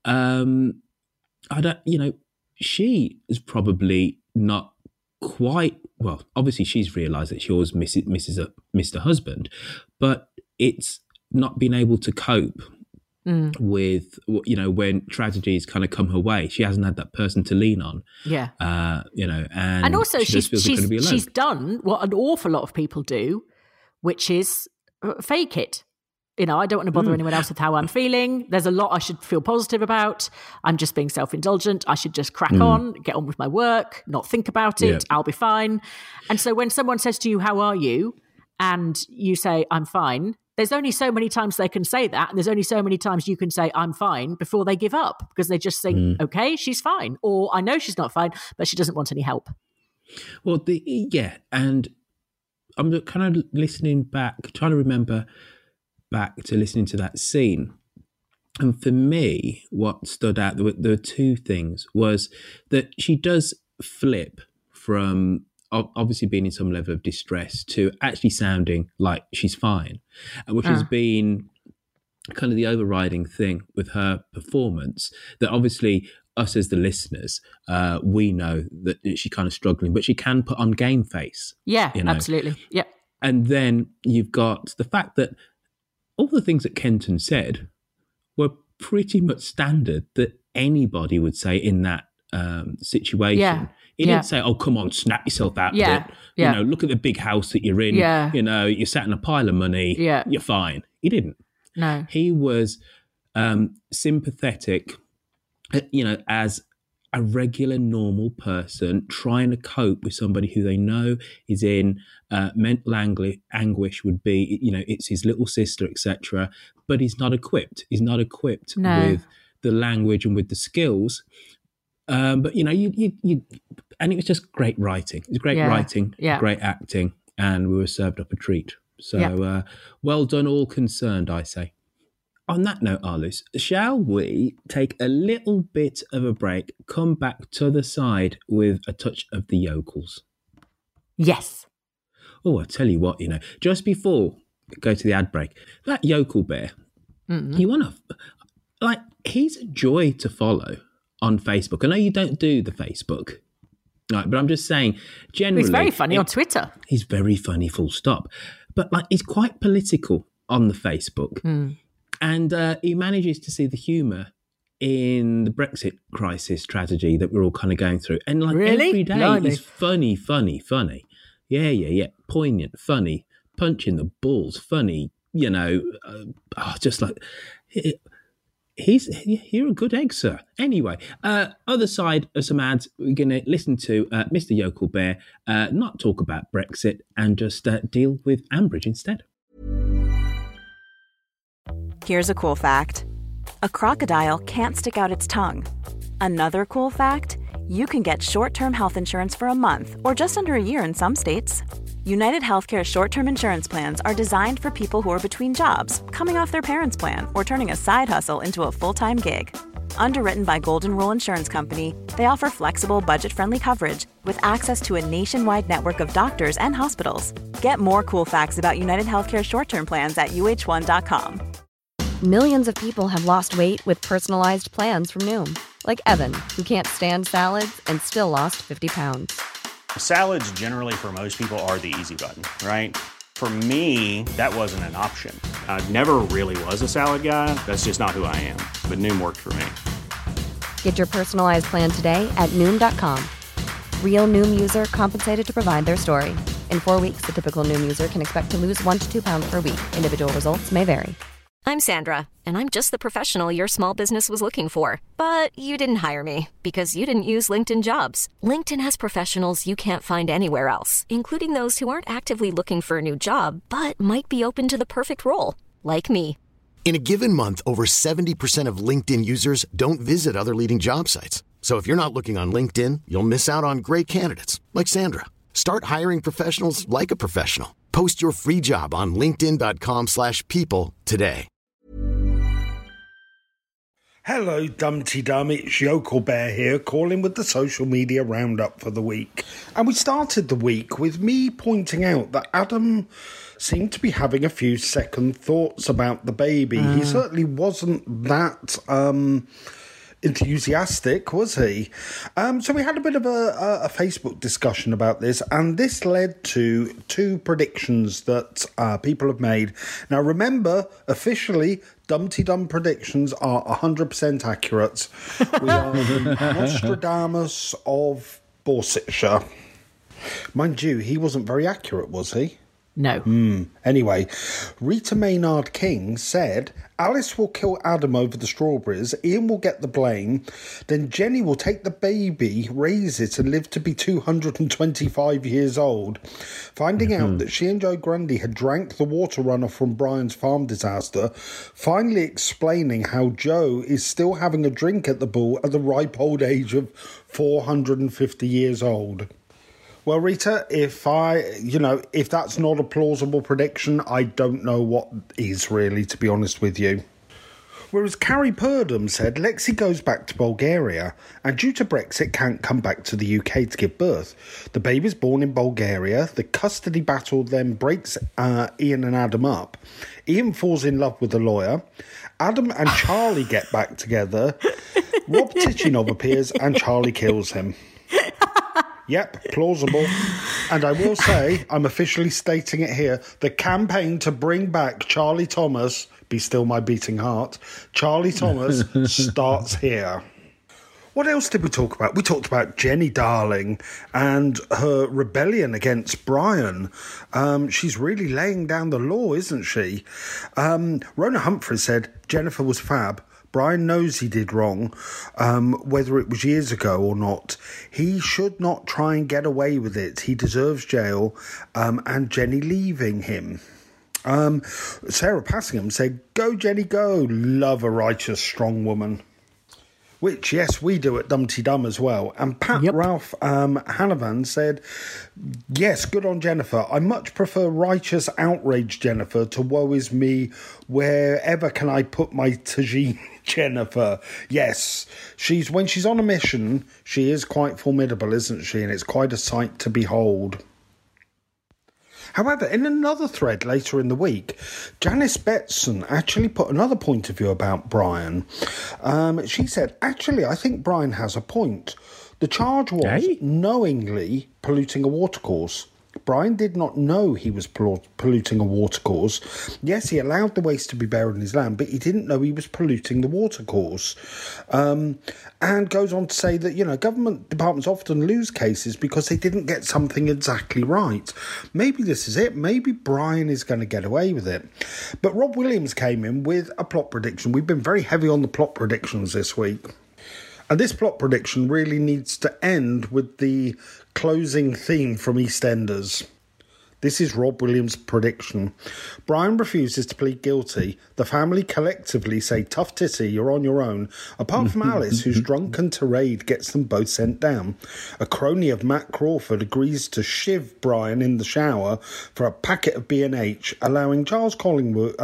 she is probably not quite, well, obviously she's realised that she always misses Mr. Husband, but it's not been able to cope with, you know, when tragedies kind of come her way. She hasn't had that person to lean on. Yeah. And also she's done what an awful lot of people do, which is fake it. You know, I don't want to bother anyone else with how I'm feeling. There's a lot I should feel positive about. I'm just being self-indulgent. I should just crack on, get on with my work, not think about it. I'll be fine. And so when someone says to you, "How are you?" and you say, "I'm fine," there's only so many times they can say that. And there's only so many times you can say, "I'm fine," before they give up, because they just think, okay, she's fine. Or I know she's not fine, but she doesn't want any help. Well, and I'm kind of listening back, trying to remember back to listening to that scene. And for me, what stood out, there were two things, was that she does flip from obviously being in some level of distress to actually sounding like she's fine, which has been kind of the overriding thing with her performance, that obviously us as the listeners, we know that she's kind of struggling, but she can put on game face. Yeah, you know? Absolutely. Yeah. And then you've got the fact that all the things that Kenton said were pretty much standard that anybody would say in that situation. Yeah. He didn't say, "Oh, come on, snap yourself out of it. You know, look at the big house that you're in. Yeah. You know, you're sat in a pile of money. Yeah. You're fine." He didn't. No. He was sympathetic, you know, as a regular, normal person trying to cope with somebody who they know is in mental anguish, would be, you know, it's his little sister, etc. But he's not equipped. He's not equipped with the language and with the skills. But, you know, you and it was just great writing. It was great writing, great acting, and we were served up a treat. So well done, all concerned, I say. On that note, Arliss, shall we take a little bit of a break, come back to the side with a touch of the yokels? Yes. Oh, I tell you what, you know, just before we go to the ad break, that yokel bear, you want to, like, he's a joy to follow on Facebook. I know you don't do the Facebook, right, but I'm just saying, generally... He's very funny on Twitter. He's very funny, full stop. But, like, he's quite political on the Facebook. And he manages to see the humour in the Brexit crisis tragedy that we're all kind of going through. And like every day is funny. Yeah. Poignant, funny, punching the balls, funny, you know, just like... You're a good egg, sir. Anyway, other side of some ads, we're going to listen to Mr. Yokel Bear not talk about Brexit and just deal with Ambridge instead. Here's a cool fact. A crocodile can't stick out its tongue. Another cool fact, you can get short-term health insurance for a month or just under a year in some states. United Healthcare short-term insurance plans are designed for people who are between jobs, coming off their parents' plan, or turning a side hustle into a full-time gig. Underwritten by Golden Rule Insurance Company, they offer flexible, budget-friendly coverage with access to a nationwide network of doctors and hospitals. Get more cool facts about United Healthcare short-term plans at uh1.com. Millions of people have lost weight with personalized plans from Noom. Like Evan, who can't stand salads and still lost 50 pounds. Salads generally for most people are the easy button, right? For me, that wasn't an option. I never really was a salad guy. That's just not who I am. But Noom worked for me. Get your personalized plan today at Noom.com. Real Noom user compensated to provide their story. In 4 weeks, the typical Noom user can expect to lose 1 to 2 pounds per week. Individual results may vary. I'm Sandra, and I'm just the professional your small business was looking for. But you didn't hire me because you didn't use LinkedIn Jobs. LinkedIn has professionals you can't find anywhere else, including those who aren't actively looking for a new job, but might be open to the perfect role, like me. In a given month, over 70% of LinkedIn users don't visit other leading job sites. So if you're not looking on LinkedIn, you'll miss out on great candidates like Sandra. Start hiring professionals like a professional. Post your free job on linkedin.com/people today. Hello, Dumpty Dum, it's Yokel Bear here, calling with the social media roundup for the week. And we started the week with me pointing out that Adam seemed to be having a few second thoughts about the baby. He certainly wasn't that enthusiastic, was he? So we had a bit of a Facebook discussion about this, and this led to 2 predictions that people have made. Now remember, officially, Dumpty Dum predictions are 100% accurate. We are the Nostradamus of Borsetshire. Mind you, he wasn't very accurate, was he? No. Anyway, Rita Maynard King said, Alice will kill Adam over the strawberries, Ian will get the blame, then Jenny will take the baby, raise it and live to be 225 years old. Finding out that she and Joe Grundy had drank the water runoff from Brian's farm disaster, finally explaining how Joe is still having a drink at the pool at the ripe old age of 450 years old. Well, Rita, if that's not a plausible prediction, I don't know what is really, to be honest with you. Whereas Carrie Purdom said Lexi goes back to Bulgaria and due to Brexit can't come back to the UK to give birth. The baby's born in Bulgaria. The custody battle then breaks Ian and Adam up. Ian falls in love with the lawyer. Adam and Charlie get back together. Rob Tichinov appears and Charlie kills him. Yep, plausible. And I will say, I'm officially stating it here, the campaign to bring back Charlie Thomas, Be Still My Beating Heart, Charlie Thomas starts here. What else did we talk about? We talked about Jenny Darling and her rebellion against Brian. She's really laying down the law, isn't she? Rona Humphrey said Jennifer was fab. Brian knows he did wrong, whether it was years ago or not. He should not try and get away with it. He deserves jail, and Jenny leaving him. Sarah Passingham said, go Jenny, go. Love a righteous, strong woman. Which, yes, we do at Dumpty Dum as well. And Pat Ralph Hanavan said, yes, good on Jennifer. I much prefer righteous outrage Jennifer to woe is me, wherever can I put my tagine Jennifer. Yes, when she's on a mission, she is quite formidable, isn't she? And it's quite a sight to behold. However, in another thread later in the week, Janice Betson actually put another point of view about Brian. She said, actually, I think Brian has a point. The charge was knowingly polluting a watercourse. Brian did not know he was polluting a watercourse. Yes, he allowed the waste to be buried in his land, but he didn't know he was polluting the watercourse. And goes on to say that, government departments often lose cases because they didn't get something exactly right. Maybe this is it. Maybe Brian is going to get away with it. But Rob Williams came in with a plot prediction. We've been very heavy on the plot predictions this week. And this plot prediction really needs to end with the closing theme from EastEnders. This is Rob Williams' prediction. Brian refuses to plead guilty. The family collectively say, tough titty, you're on your own. Apart from Alice, whose drunken tirade gets them both sent down. A crony of Matt Crawford agrees to shiv Brian in the shower for a packet of B&H, allowing Charles Collingwood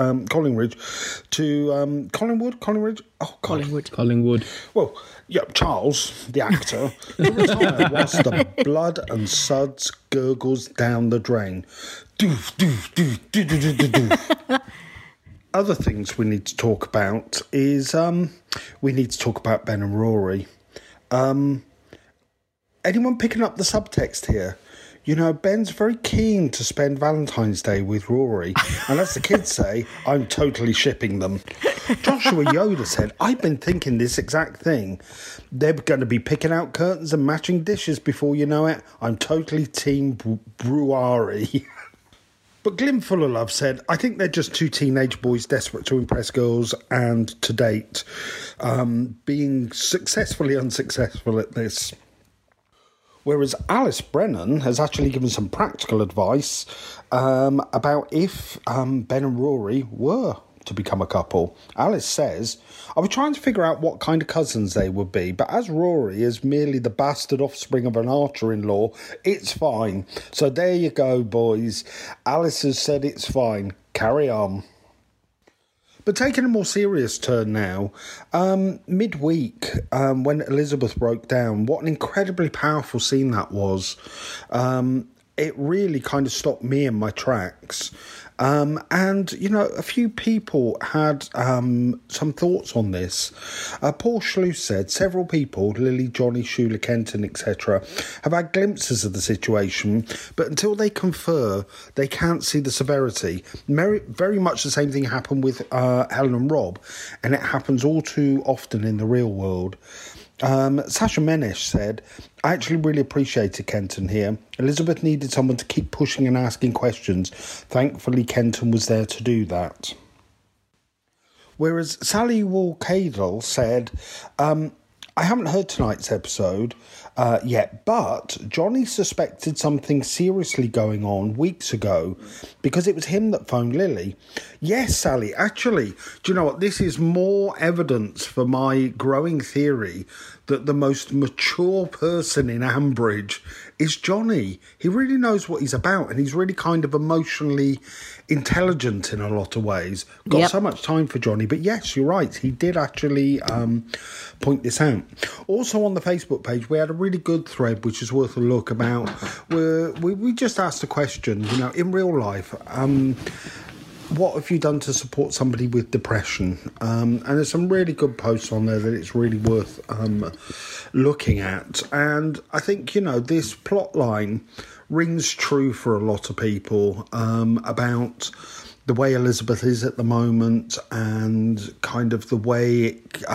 to... Collingwood? Oh, God. Collingwood. Well, yeah, Charles, the actor, to retire whilst the blood and suds gurgles down the drain. Doof, doof, doof, doof, doof, doof, doof. Other things we need to talk about is we need to talk about Ben and Rory. Anyone picking up the subtext here? You know, Ben's very keen to spend Valentine's Day with Rory. And as the kids say, I'm totally shipping them. Joshua Yoda said, I've been thinking this exact thing. They're going to be picking out curtains and matching dishes before you know it. I'm totally team brewery. But Glyn Full of Love said, I think they're just two teenage boys desperate to impress girls and to date, being successfully unsuccessful at this. Whereas Alice Brennan has actually given some practical advice about if Ben and Rory were to become a couple. Alice says, I was trying to figure out what kind of cousins they would be, but as Rory is merely the bastard offspring of an archer-in-law, it's fine. So there you go, boys. Alice has said it's fine. Carry on. But taking a more serious turn now, midweek, when Elizabeth broke down, what an incredibly powerful scene that was. It really kind of stopped me in my tracks. And, you know, a few people had some thoughts on this. Paul Schluss said, several people, Lily, Johnny, Shula, Kenton, etc., have had glimpses of the situation, but until they confer, they can't see the severity. Very much the same thing happened with Helen and Rob, and it happens all too often in the real world. Sasha Menesh said, I actually really appreciated Kenton here. Elizabeth needed someone to keep pushing and asking questions. Thankfully, Kenton was there to do that. Whereas Sally Walcadle said, I haven't heard tonight's episode yet, but Johnny suspected something seriously going on weeks ago because it was him that phoned Lily. Yes, Sally, actually, do you know what? This is more evidence for my growing theory that the most mature person in Ambridge is Johnny. He really knows what he's about, and he's really kind of emotionally intelligent in a lot of ways. Got so much time for Johnny, but yes, you're right. He did actually point this out. Also on the Facebook page, we had a really good thread, which is worth a look about, where we just asked a question, you know, in real life, what have you done to support somebody with depression? And there's some really good posts on there that it's really worth looking at. And I think, you know, this plot line rings true for a lot of people about the way Elizabeth is at the moment and kind of the way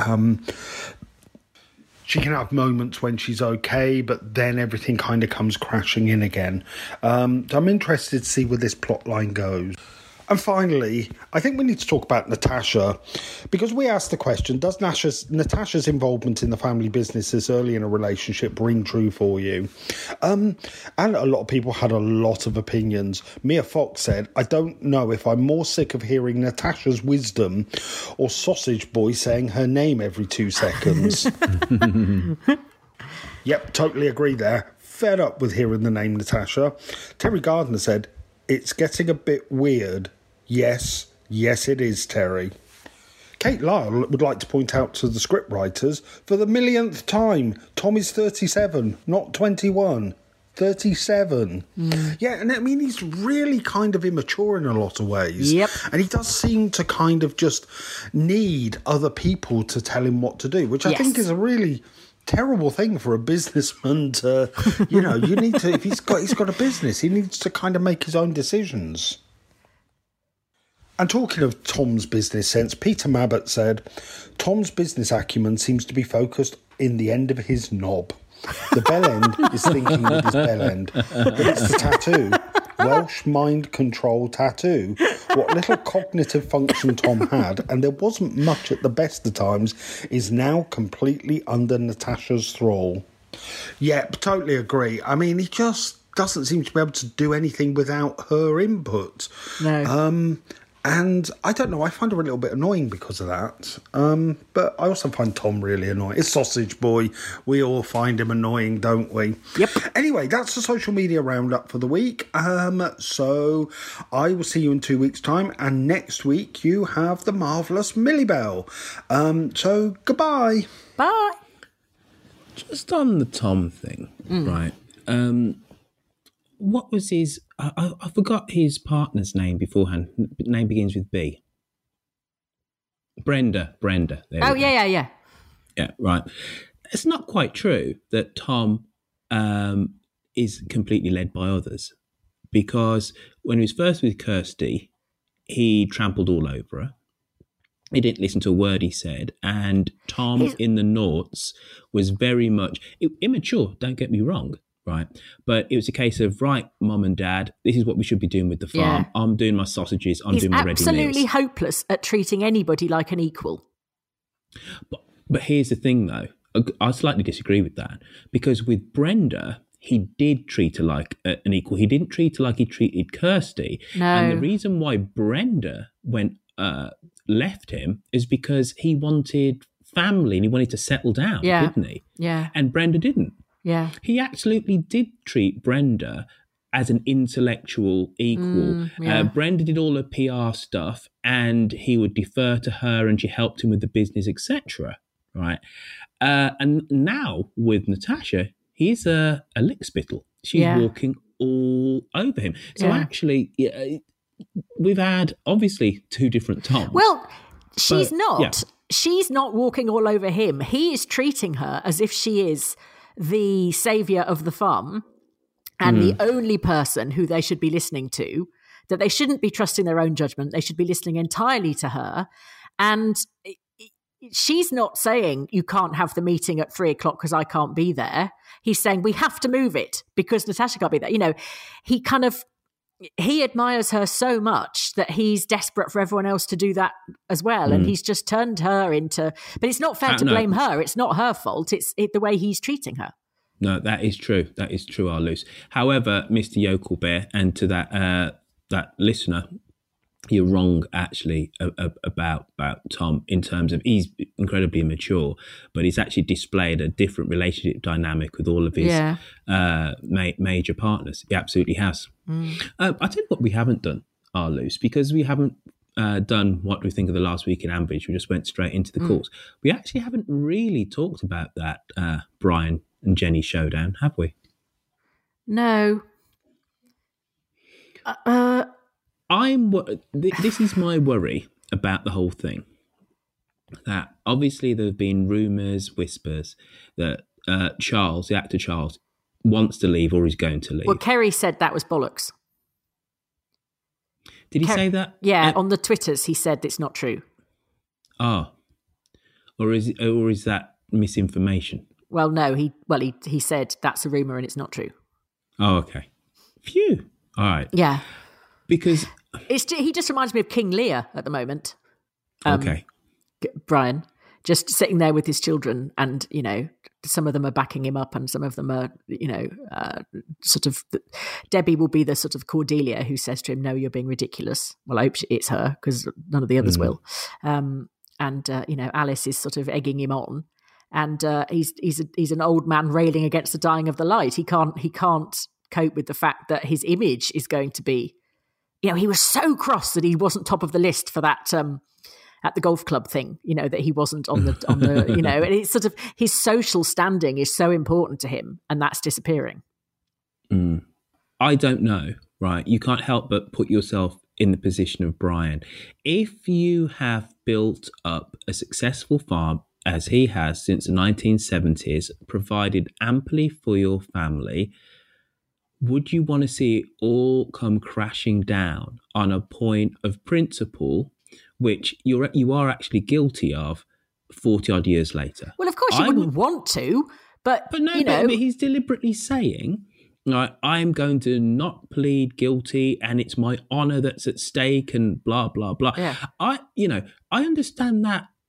she can have moments when she's okay, but then everything kind of comes crashing in again. So I'm interested to see where this plot line goes. And finally, I think we need to talk about Natasha, because we asked the question, does Natasha's involvement in the family businesses early in a relationship ring true for you? And a lot of people had a lot of opinions. Mia Fox said, I don't know if I'm more sick of hearing Natasha's wisdom or Sausage Boy saying her name every 2 seconds. Yep, totally agree there. Fed up with hearing the name Natasha. Terry Gardner said, it's getting a bit weird. Yes, it is, Terry. Kate Lyle would like to point out to the scriptwriters, for the millionth time, Tom is 37, not 21. 37. Yeah, and I mean, he's really kind of immature in a lot of ways. Yep. And he does seem to kind of just need other people to tell him what to do, which I think is a really terrible thing for a businessman to, you know, you need to, if he's got a business, he needs to kind of make his own decisions. And talking of Tom's business sense, Peter Mabbott said, Tom's business acumen seems to be focused in the end of his knob. The bell end is thinking with his bell end, but it's the tattoo. Welsh mind control tattoo. What little cognitive function Tom had, and there wasn't much at the best of times, is now completely under Natasha's thrall. Yep, totally agree. I mean, he just doesn't seem to be able to do anything without her input. No. And I don't know, I find her a little bit annoying because of that. But I also find Tom really annoying. It's Sausage Boy. We all find him annoying, don't we? Yep. Anyway, that's the social media roundup for the week. So I will see you in 2 weeks' time. And next week, you have the marvellous Millie Bell. So goodbye. Bye. Just on the Tom thing, right? What was his... I forgot his partner's name beforehand. Name begins with B. Brenda. Oh, yeah. Yeah, right. It's not quite true that Tom is completely led by others, because when he was first with Kirsty, he trampled all over her. He didn't listen to a word he said, and Tom in the noughts was very much immature, don't get me wrong. Right. But it was a case of, right, Mum and Dad, this is what we should be doing with the farm. Yeah. I'm doing my sausages. I'm doing my ready meals. He's absolutely hopeless at treating anybody like an equal. But here's the thing, though. I slightly disagree with that. Because with Brenda, he did treat her like an equal. He didn't treat her like he treated Kirsty. No. And the reason why Brenda left him is because he wanted family and he wanted to settle down, didn't he? Yeah. And Brenda didn't. Yeah. He absolutely did treat Brenda as an intellectual equal. Brenda did all her PR stuff and he would defer to her and she helped him with the business, etc. Right? And now with Natasha, he's a lickspittle. She's walking all over him. So actually, we've had obviously two different Toms. Well, she's not. Yeah. She's not walking all over him. He is treating her as if she is the saviour of the farm and the only person who they should be listening to, that they shouldn't be trusting their own judgment. They should be listening entirely to her. And she's not saying you can't have the meeting at 3:00 because I can't be there. He's saying we have to move it because Natasha can't be there. You know, he admires her so much that he's desperate for everyone else to do that as well. And he's just turned her into... But it's not fair to blame her. It's not her fault. It's the way he's treating her. No, that is true. That is true, Arloose. However, Mr. Yokel Bear, and to that listener, you're wrong, actually, about Tom in terms of he's incredibly immature, but he's actually displayed a different relationship dynamic with all of his major partners. He absolutely has. I tell you what we haven't done, Arloose, because we haven't done what we think of the last week in Ambridge. We just went straight into the calls. We actually haven't really talked about that Brian and Jenny showdown, have we? No. This is my worry about the whole thing. That obviously there have been rumours, whispers that Charles, the actor Charles, wants to leave or is going to leave. Well, Kerry said that was bollocks. Did he say that? Yeah, on the Twitters he said it's not true. Oh, or is that misinformation? Well, no, he said that's a rumour and it's not true. Oh, okay. Phew. All right. Yeah. Because he just reminds me of King Lear at the moment. Okay. Brian, just sitting there with his children, and some of them are backing him up, and some of them are, sort of. Debbie will be the sort of Cordelia who says to him, "No, you're being ridiculous." Well, I hope it's her because none of the others will. Alice is sort of egging him on, and he's an old man railing against the dying of the light. He can't cope with the fact that his image is going to be. He was so cross that he wasn't top of the list for that at the golf club thing. That he wasn't on the and it's sort of his social standing is so important to him, and that's disappearing. I don't know, right? You can't help but put yourself in the position of Brian. If you have built up a successful farm as he has since the 1970s, provided amply for your family, would you want to see it all come crashing down on a point of principle, which you are actually guilty of 40 odd years later? Well, of course you wouldn't want to, but but he's deliberately saying, right, I'm going to not plead guilty and it's my honour that's at stake and blah, blah, blah. Yeah. I understand that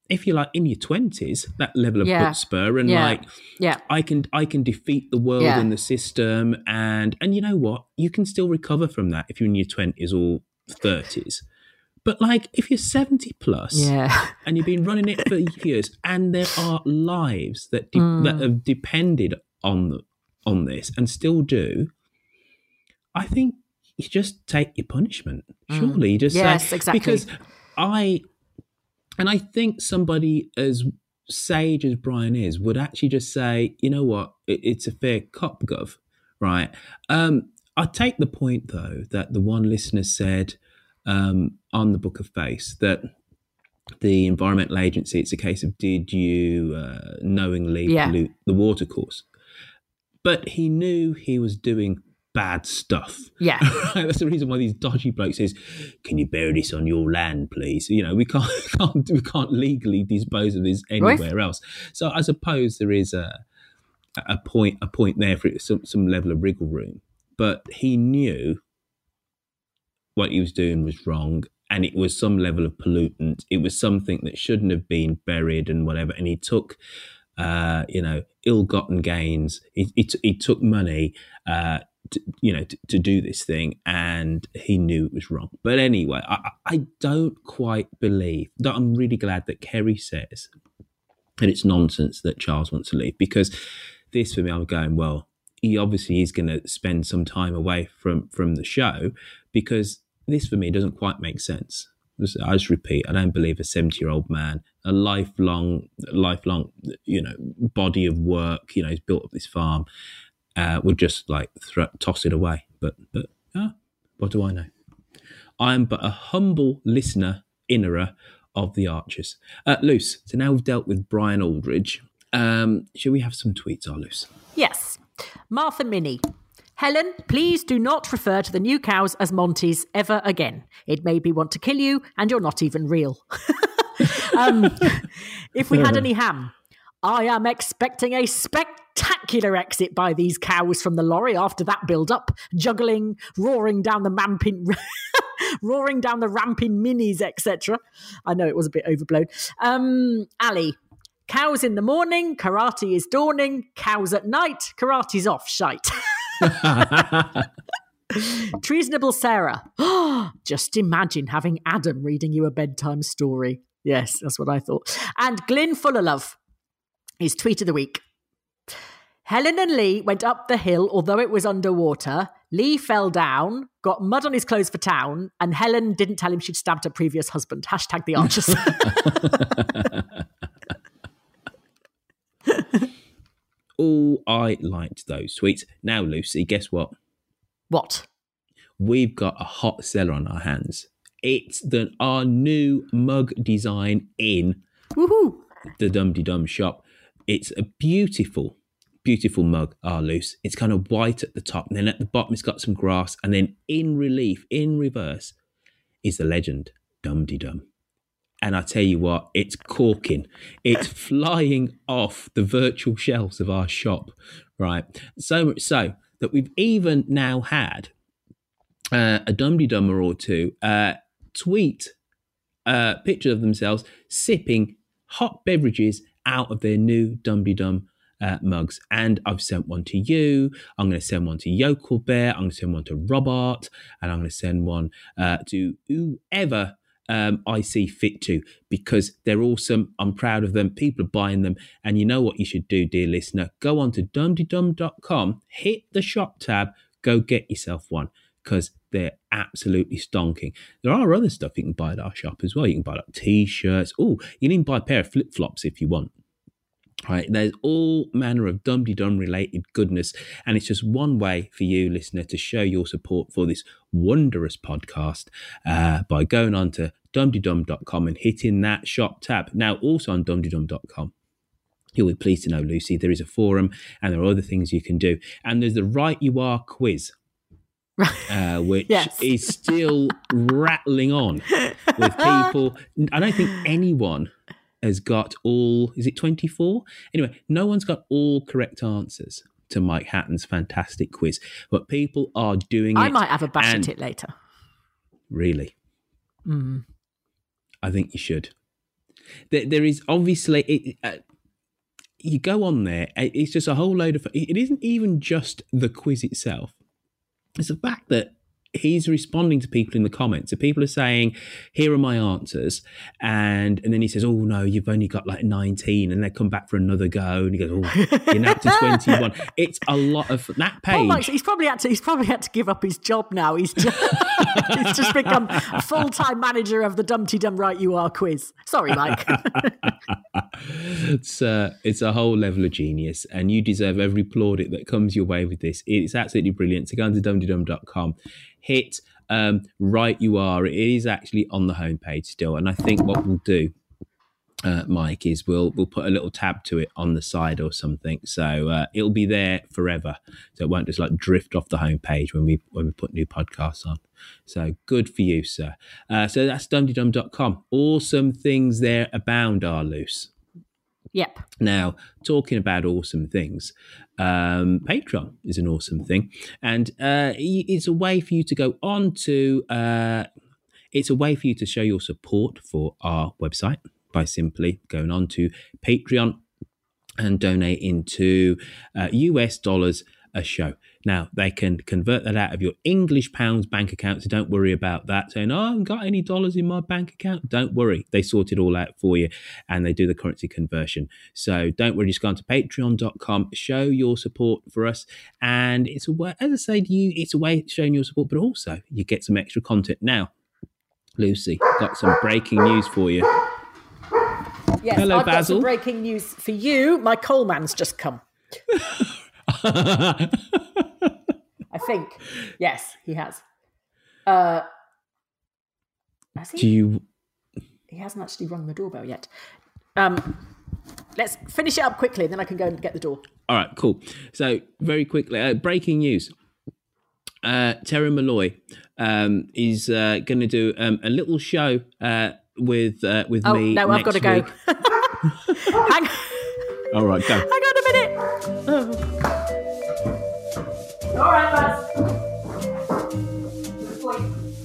if you're like in your 20s, that level of chutzpah and I can defeat the world and the system, and you know what? You can still recover from that if you're in your 20s or 30s. But like if you're 70 plus and you've been running it for years, and there are lives that that have depended on this and still do, I think you just take your punishment. Surely you just say, exactly. Because I think somebody as sage as Brian is would actually just say, you know what, it's a fair cop, gov, right? I take the point though that the one listener said on the Book of Face that the Environmental Agency, it's a case of did you knowingly pollute the watercourse? But he knew he was doing bad stuff. Yeah. That's the reason why these dodgy blokes says, can you bury this on your land, please? You know, we can't legally dispose of this anywhere else. So I suppose there is a point there for some level of wriggle room. But he knew what he was doing was wrong, and it was some level of pollutant. It was something that shouldn't have been buried and whatever. And he took, ill-gotten gains. He took money, to do this thing, and he knew it was wrong. But anyway, I don't quite believe that. I'm really glad that Kerry says that it's nonsense that Charles wants to leave, because this for me, I'm going, well, he obviously is going to spend some time away from the show, because this for me doesn't quite make sense. I just repeat, I don't believe a 70-year-old man, a lifelong, body of work, he's built up this farm, would just like toss it away. But what do I know? I'm but a humble listener, innerer of the Archers. Luce, so now we've dealt with Brian Aldridge. Shall we have some tweets, Luce? Yes. Martha Minnie. Helen, please do not refer to the new cows as Monty's ever again. It made me want to kill you, and you're not even real. If we had any ham, I am expecting a spectacular exit by these cows from the lorry after that build-up, juggling, roaring down the ramping minis, etc. I know it was a bit overblown. Ali, cows in the morning, karate is dawning, cows at night, karate's off, shite. Treasonable Sarah. Just imagine having Adam reading you a bedtime story. Yes, that's what I thought. And Glyn Fullerlove, his tweet of the week. Helen and Lee went up the hill, although it was underwater. Lee fell down, got mud on his clothes for town, and Helen didn't tell him she'd stabbed her previous husband. Hashtag the Archers. Oh, I liked those tweets. Now, Lucy, guess what? What? We've got a hot seller on our hands. It's our new mug design in the Dum Dee Dum shop. It's a beautiful, beautiful mug, Luce. It's kind of white at the top, and then at the bottom it's got some grass, and then in relief, in reverse, is the legend, Dum Dee Dum. And I tell you what, it's corking. It's flying off the virtual shelves of our shop, right? So much so that we've even now had a Dum Dee Dummer or two tweet pictures of themselves sipping hot beverages out of their new Dum Dee Dum mugs. And I've sent one to you. I'm going to send one to Yokel Bear. I'm going to send one to Robart. And I'm going to send one to whoever I see fit to, because they're awesome. I'm proud of them. People are buying them. And you know what you should do, dear listener? Go on to dumdeedum.com, hit the shop tab, go get yourself one, because they're absolutely stonking. There are other stuff you can buy at our shop as well. You can buy like T-shirts. Oh, you can even buy a pair of flip-flops if you want. Right, there's all manner of Dum Dee Dum related goodness, and it's just one way for you, listener, to show your support for this wondrous podcast by going on to dumdeedum.com and hitting that shop tab. Now, also on dumdeedum.com, you'll be pleased to know, Lucy, there is a forum and there are other things you can do, and there's the Right You Are quiz, which is still rattling on with people. I don't think anyone has got all, is it 24? Anyway, no one's got all correct answers to Mike Hatton's fantastic quiz, but people are doing it. I might have a bash at it later. Really? Mm. I think you should. There is obviously you go on there. It's just a whole load of. It isn't even just the quiz itself. It's the fact that he's responding to people in the comments. So people are saying, "Here are my answers," and then he says, "Oh no, you've only got like 19," and they come back for another go, and he goes, "Oh, you're now to 21." It's a lot of that page. Paul Mike, he's probably had to give up his job now. He's just become a full-time manager of the Dumpty Dum Right You Are quiz. Sorry, Mike. It's a whole level of genius, and you deserve every plaudit that comes your way with this. It's absolutely brilliant. So go on to dumtydum.com. Hit Right You Are. It is actually on the homepage still, and I think what we'll do, Mike, is we'll put a little tab to it on the side or something, so it'll be there forever. So it won't just like drift off the homepage when we put new podcasts on. So good for you, sir. So that's dumtydum.com. Awesome things there abound, are loose. Yep. Now, talking about awesome things, Patreon is an awesome thing, and it's a way for you to go on to. It's a way for you to show your support for our website by simply going on to Patreon and donating to US dollars a show. Now, they can convert that out of your English pounds bank account, so don't worry about that. Saying, "Oh, I haven't got any dollars in my bank account." Don't worry. They sort it all out for you, and they do the currency conversion. So don't worry. Just go on to patreon.com, show your support for us. And it's a way, as I say to you, it's a way of showing your support, but also you get some extra content. Now, Lucy, got some breaking news for you. Yes, Hello, I've Basil. got some breaking news for you. My coal man's just come. I think. Yes, he has. Has he? He hasn't actually rung the doorbell yet. Let's finish it up quickly, then I can go and get the door. All right, cool. So very quickly, breaking news. Terry Malloy is going to do a little show with me. Oh, no, I've got to go. Hang All right, go. on a minute. Oh. All right, Buzz. Good boy.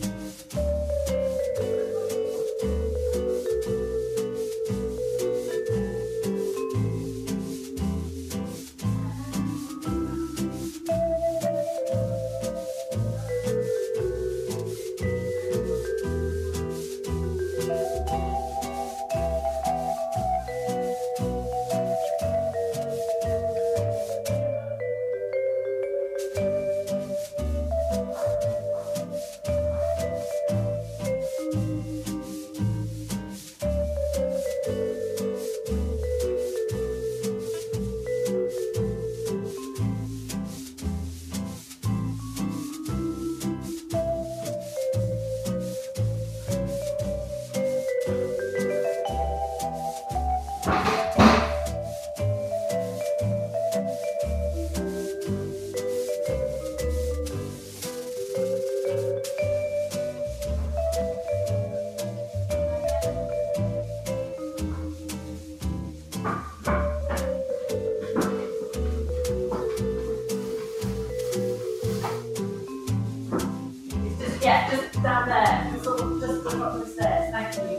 Yeah, just down there. Just up the top of the stairs. Thank you.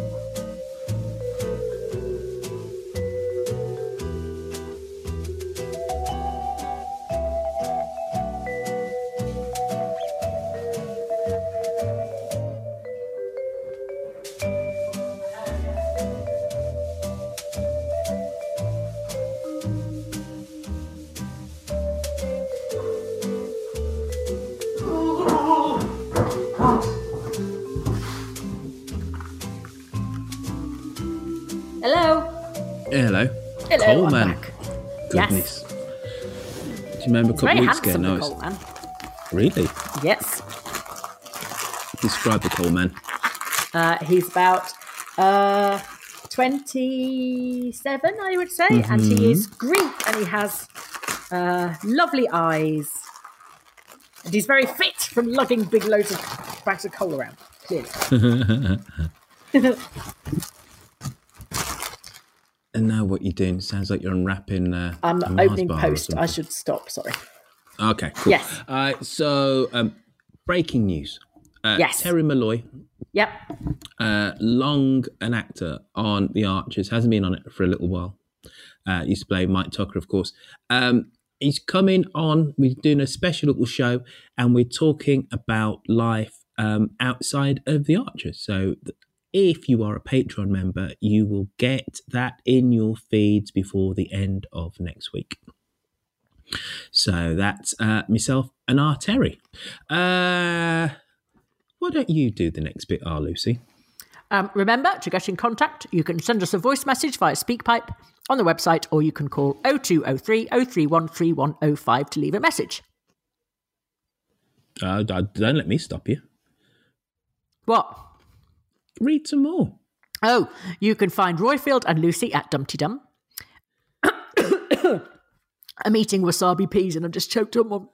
Hello. Hello, Coleman. I'm back. Goodness. Yes. Do you remember a He's couple very of weeks ago? handsome, No, the Coleman. Really? Yes. Describe the Coleman. He's about 27, I would say, and Mhm. he is Greek, and he has lovely eyes. And he's very fit from lugging big loads of bags of coal around, clearly. And now what you're doing sounds like you're unwrapping I'm a Mars opening bar or post. something. I should stop, sorry. Okay, cool. Yes. So, breaking news. Yes. Terry Malloy Yep. Long an actor on The Archers, hasn't been on it for a little while. Used to play Mike Tucker, of course. He's coming on. We're doing a special little show, and we're talking about life outside of The Archers. So if you are a Patreon member, you will get that in your feeds before the end of next week. So that's myself and R. Terry. Why don't you do the next bit, R. Lucy? Remember, to get in contact, you can send us a voice message via SpeakPipe on the website, or you can call 0203 031 3105 to leave a message. Don't let me stop you. What? Read some more. Oh, you can find Roifield and Lucy at Dumpty Dum. I'm eating wasabi peas and I've just choked on one.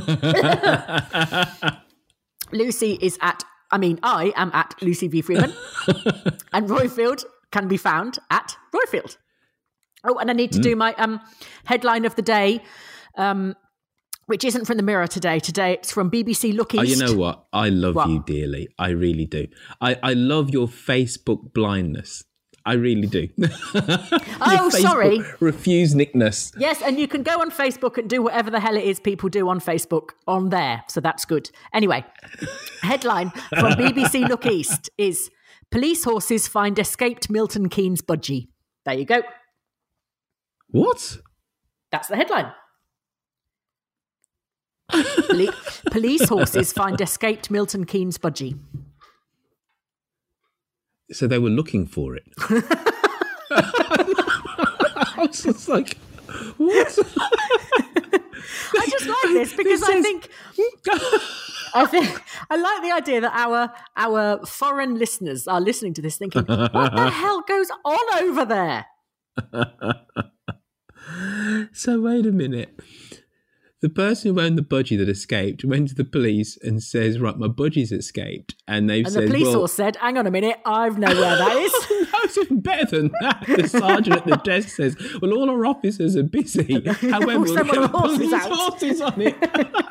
Lucy is at, I am at Lucy V. Freeman. And Roifield can be found at Roifield. Oh, and I need to do my headline of the day, which isn't from the Mirror today. Today it's from BBC Look East. Oh, you know what? I love you dearly. I really do. I love your Facebook blindness. I really do. Oh, sorry. Refuse-nickness. Yes, and you can go on Facebook and do whatever the hell it is people do on Facebook on there. So that's good. Anyway, headline from BBC Look East is Police Horses Find Escaped Milton Keynes Budgie. There you go. What? That's the headline. Police Horses Find Escaped Milton Keynes Budgie. So they were looking for it. I was just like, what? I just like this because I like the idea that our foreign listeners are listening to this thinking, what the hell goes on over there? So wait a minute. The person who owned the budgie that escaped went to the police and says, right, my budgie's escaped. And they've said, the police horse said, hang on a minute, I know where that is. No, it's even better than that. The sergeant at the desk says, well, all our officers are busy. However, we'll get police horses on it.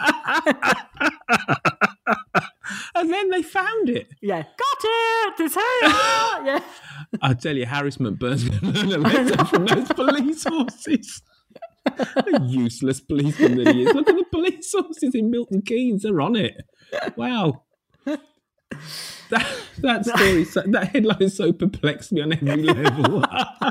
And then they found it. Yeah. Got it! It's here! Yeah. I tell you, Harris McBurn's going to learn a lesson from those police horses. A useless policeman that he is. Look at the police horses in Milton Keynes. They're on it. Wow. That story, that headline so perplexed me on every level.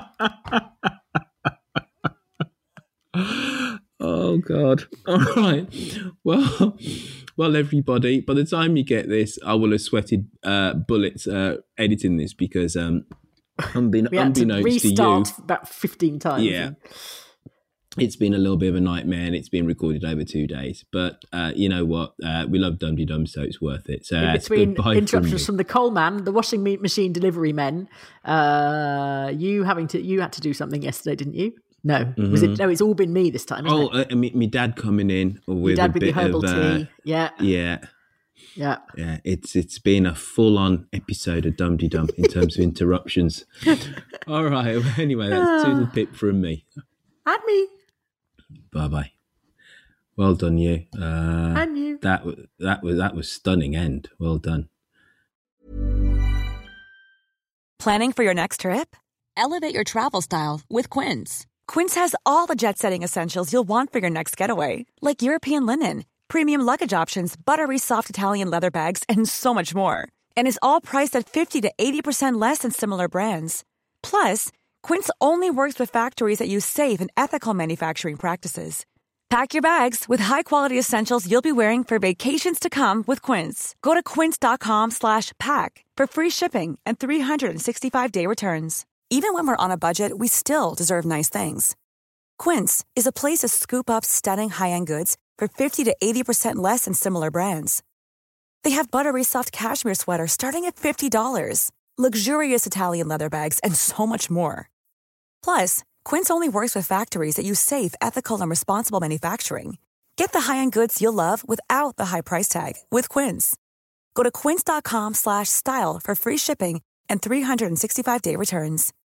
Oh, God. All right. Well, everybody, by the time you get this, I will have sweated bullets editing this because unbeknownst to you. Restart about 15 times. Yeah. It's been a little bit of a nightmare and it's been recorded over 2 days. But you know what? We love Dumpty Dum, so it's worth it. So in between interruptions from the coal man, the washing machine delivery men, you had to do something yesterday, didn't you? No. Mm-hmm. Was it? No, it's all been me this time, isn't it? My dad coming in with a bit herbal of tea. Yeah. Yeah. It's been a full-on episode of Dumpty Dum in terms of interruptions. All right. Well, anyway, that's to the pip from me. And me. Bye-bye. Well done, you. And you. That was stunning end. Well done. Planning for your next trip? Elevate your travel style with Quince. Quince has all the jet-setting essentials you'll want for your next getaway, like European linen, premium luggage options, buttery soft Italian leather bags, and so much more. And is all priced at 50 to 80% less than similar brands. Plus, Quince only works with factories that use safe and ethical manufacturing practices. Pack your bags with high-quality essentials you'll be wearing for vacations to come with Quince. Go to quince.com/pack for free shipping and 365-day returns. Even when we're on a budget, we still deserve nice things. Quince is a place to scoop up stunning high-end goods for 50 to 80% less than similar brands. They have buttery soft cashmere sweaters starting at $50, luxurious Italian leather bags, and so much more. Plus, Quince only works with factories that use safe, ethical, and responsible manufacturing. Get the high-end goods you'll love without the high price tag with Quince. Go to quince.com/style for free shipping and 365-day returns.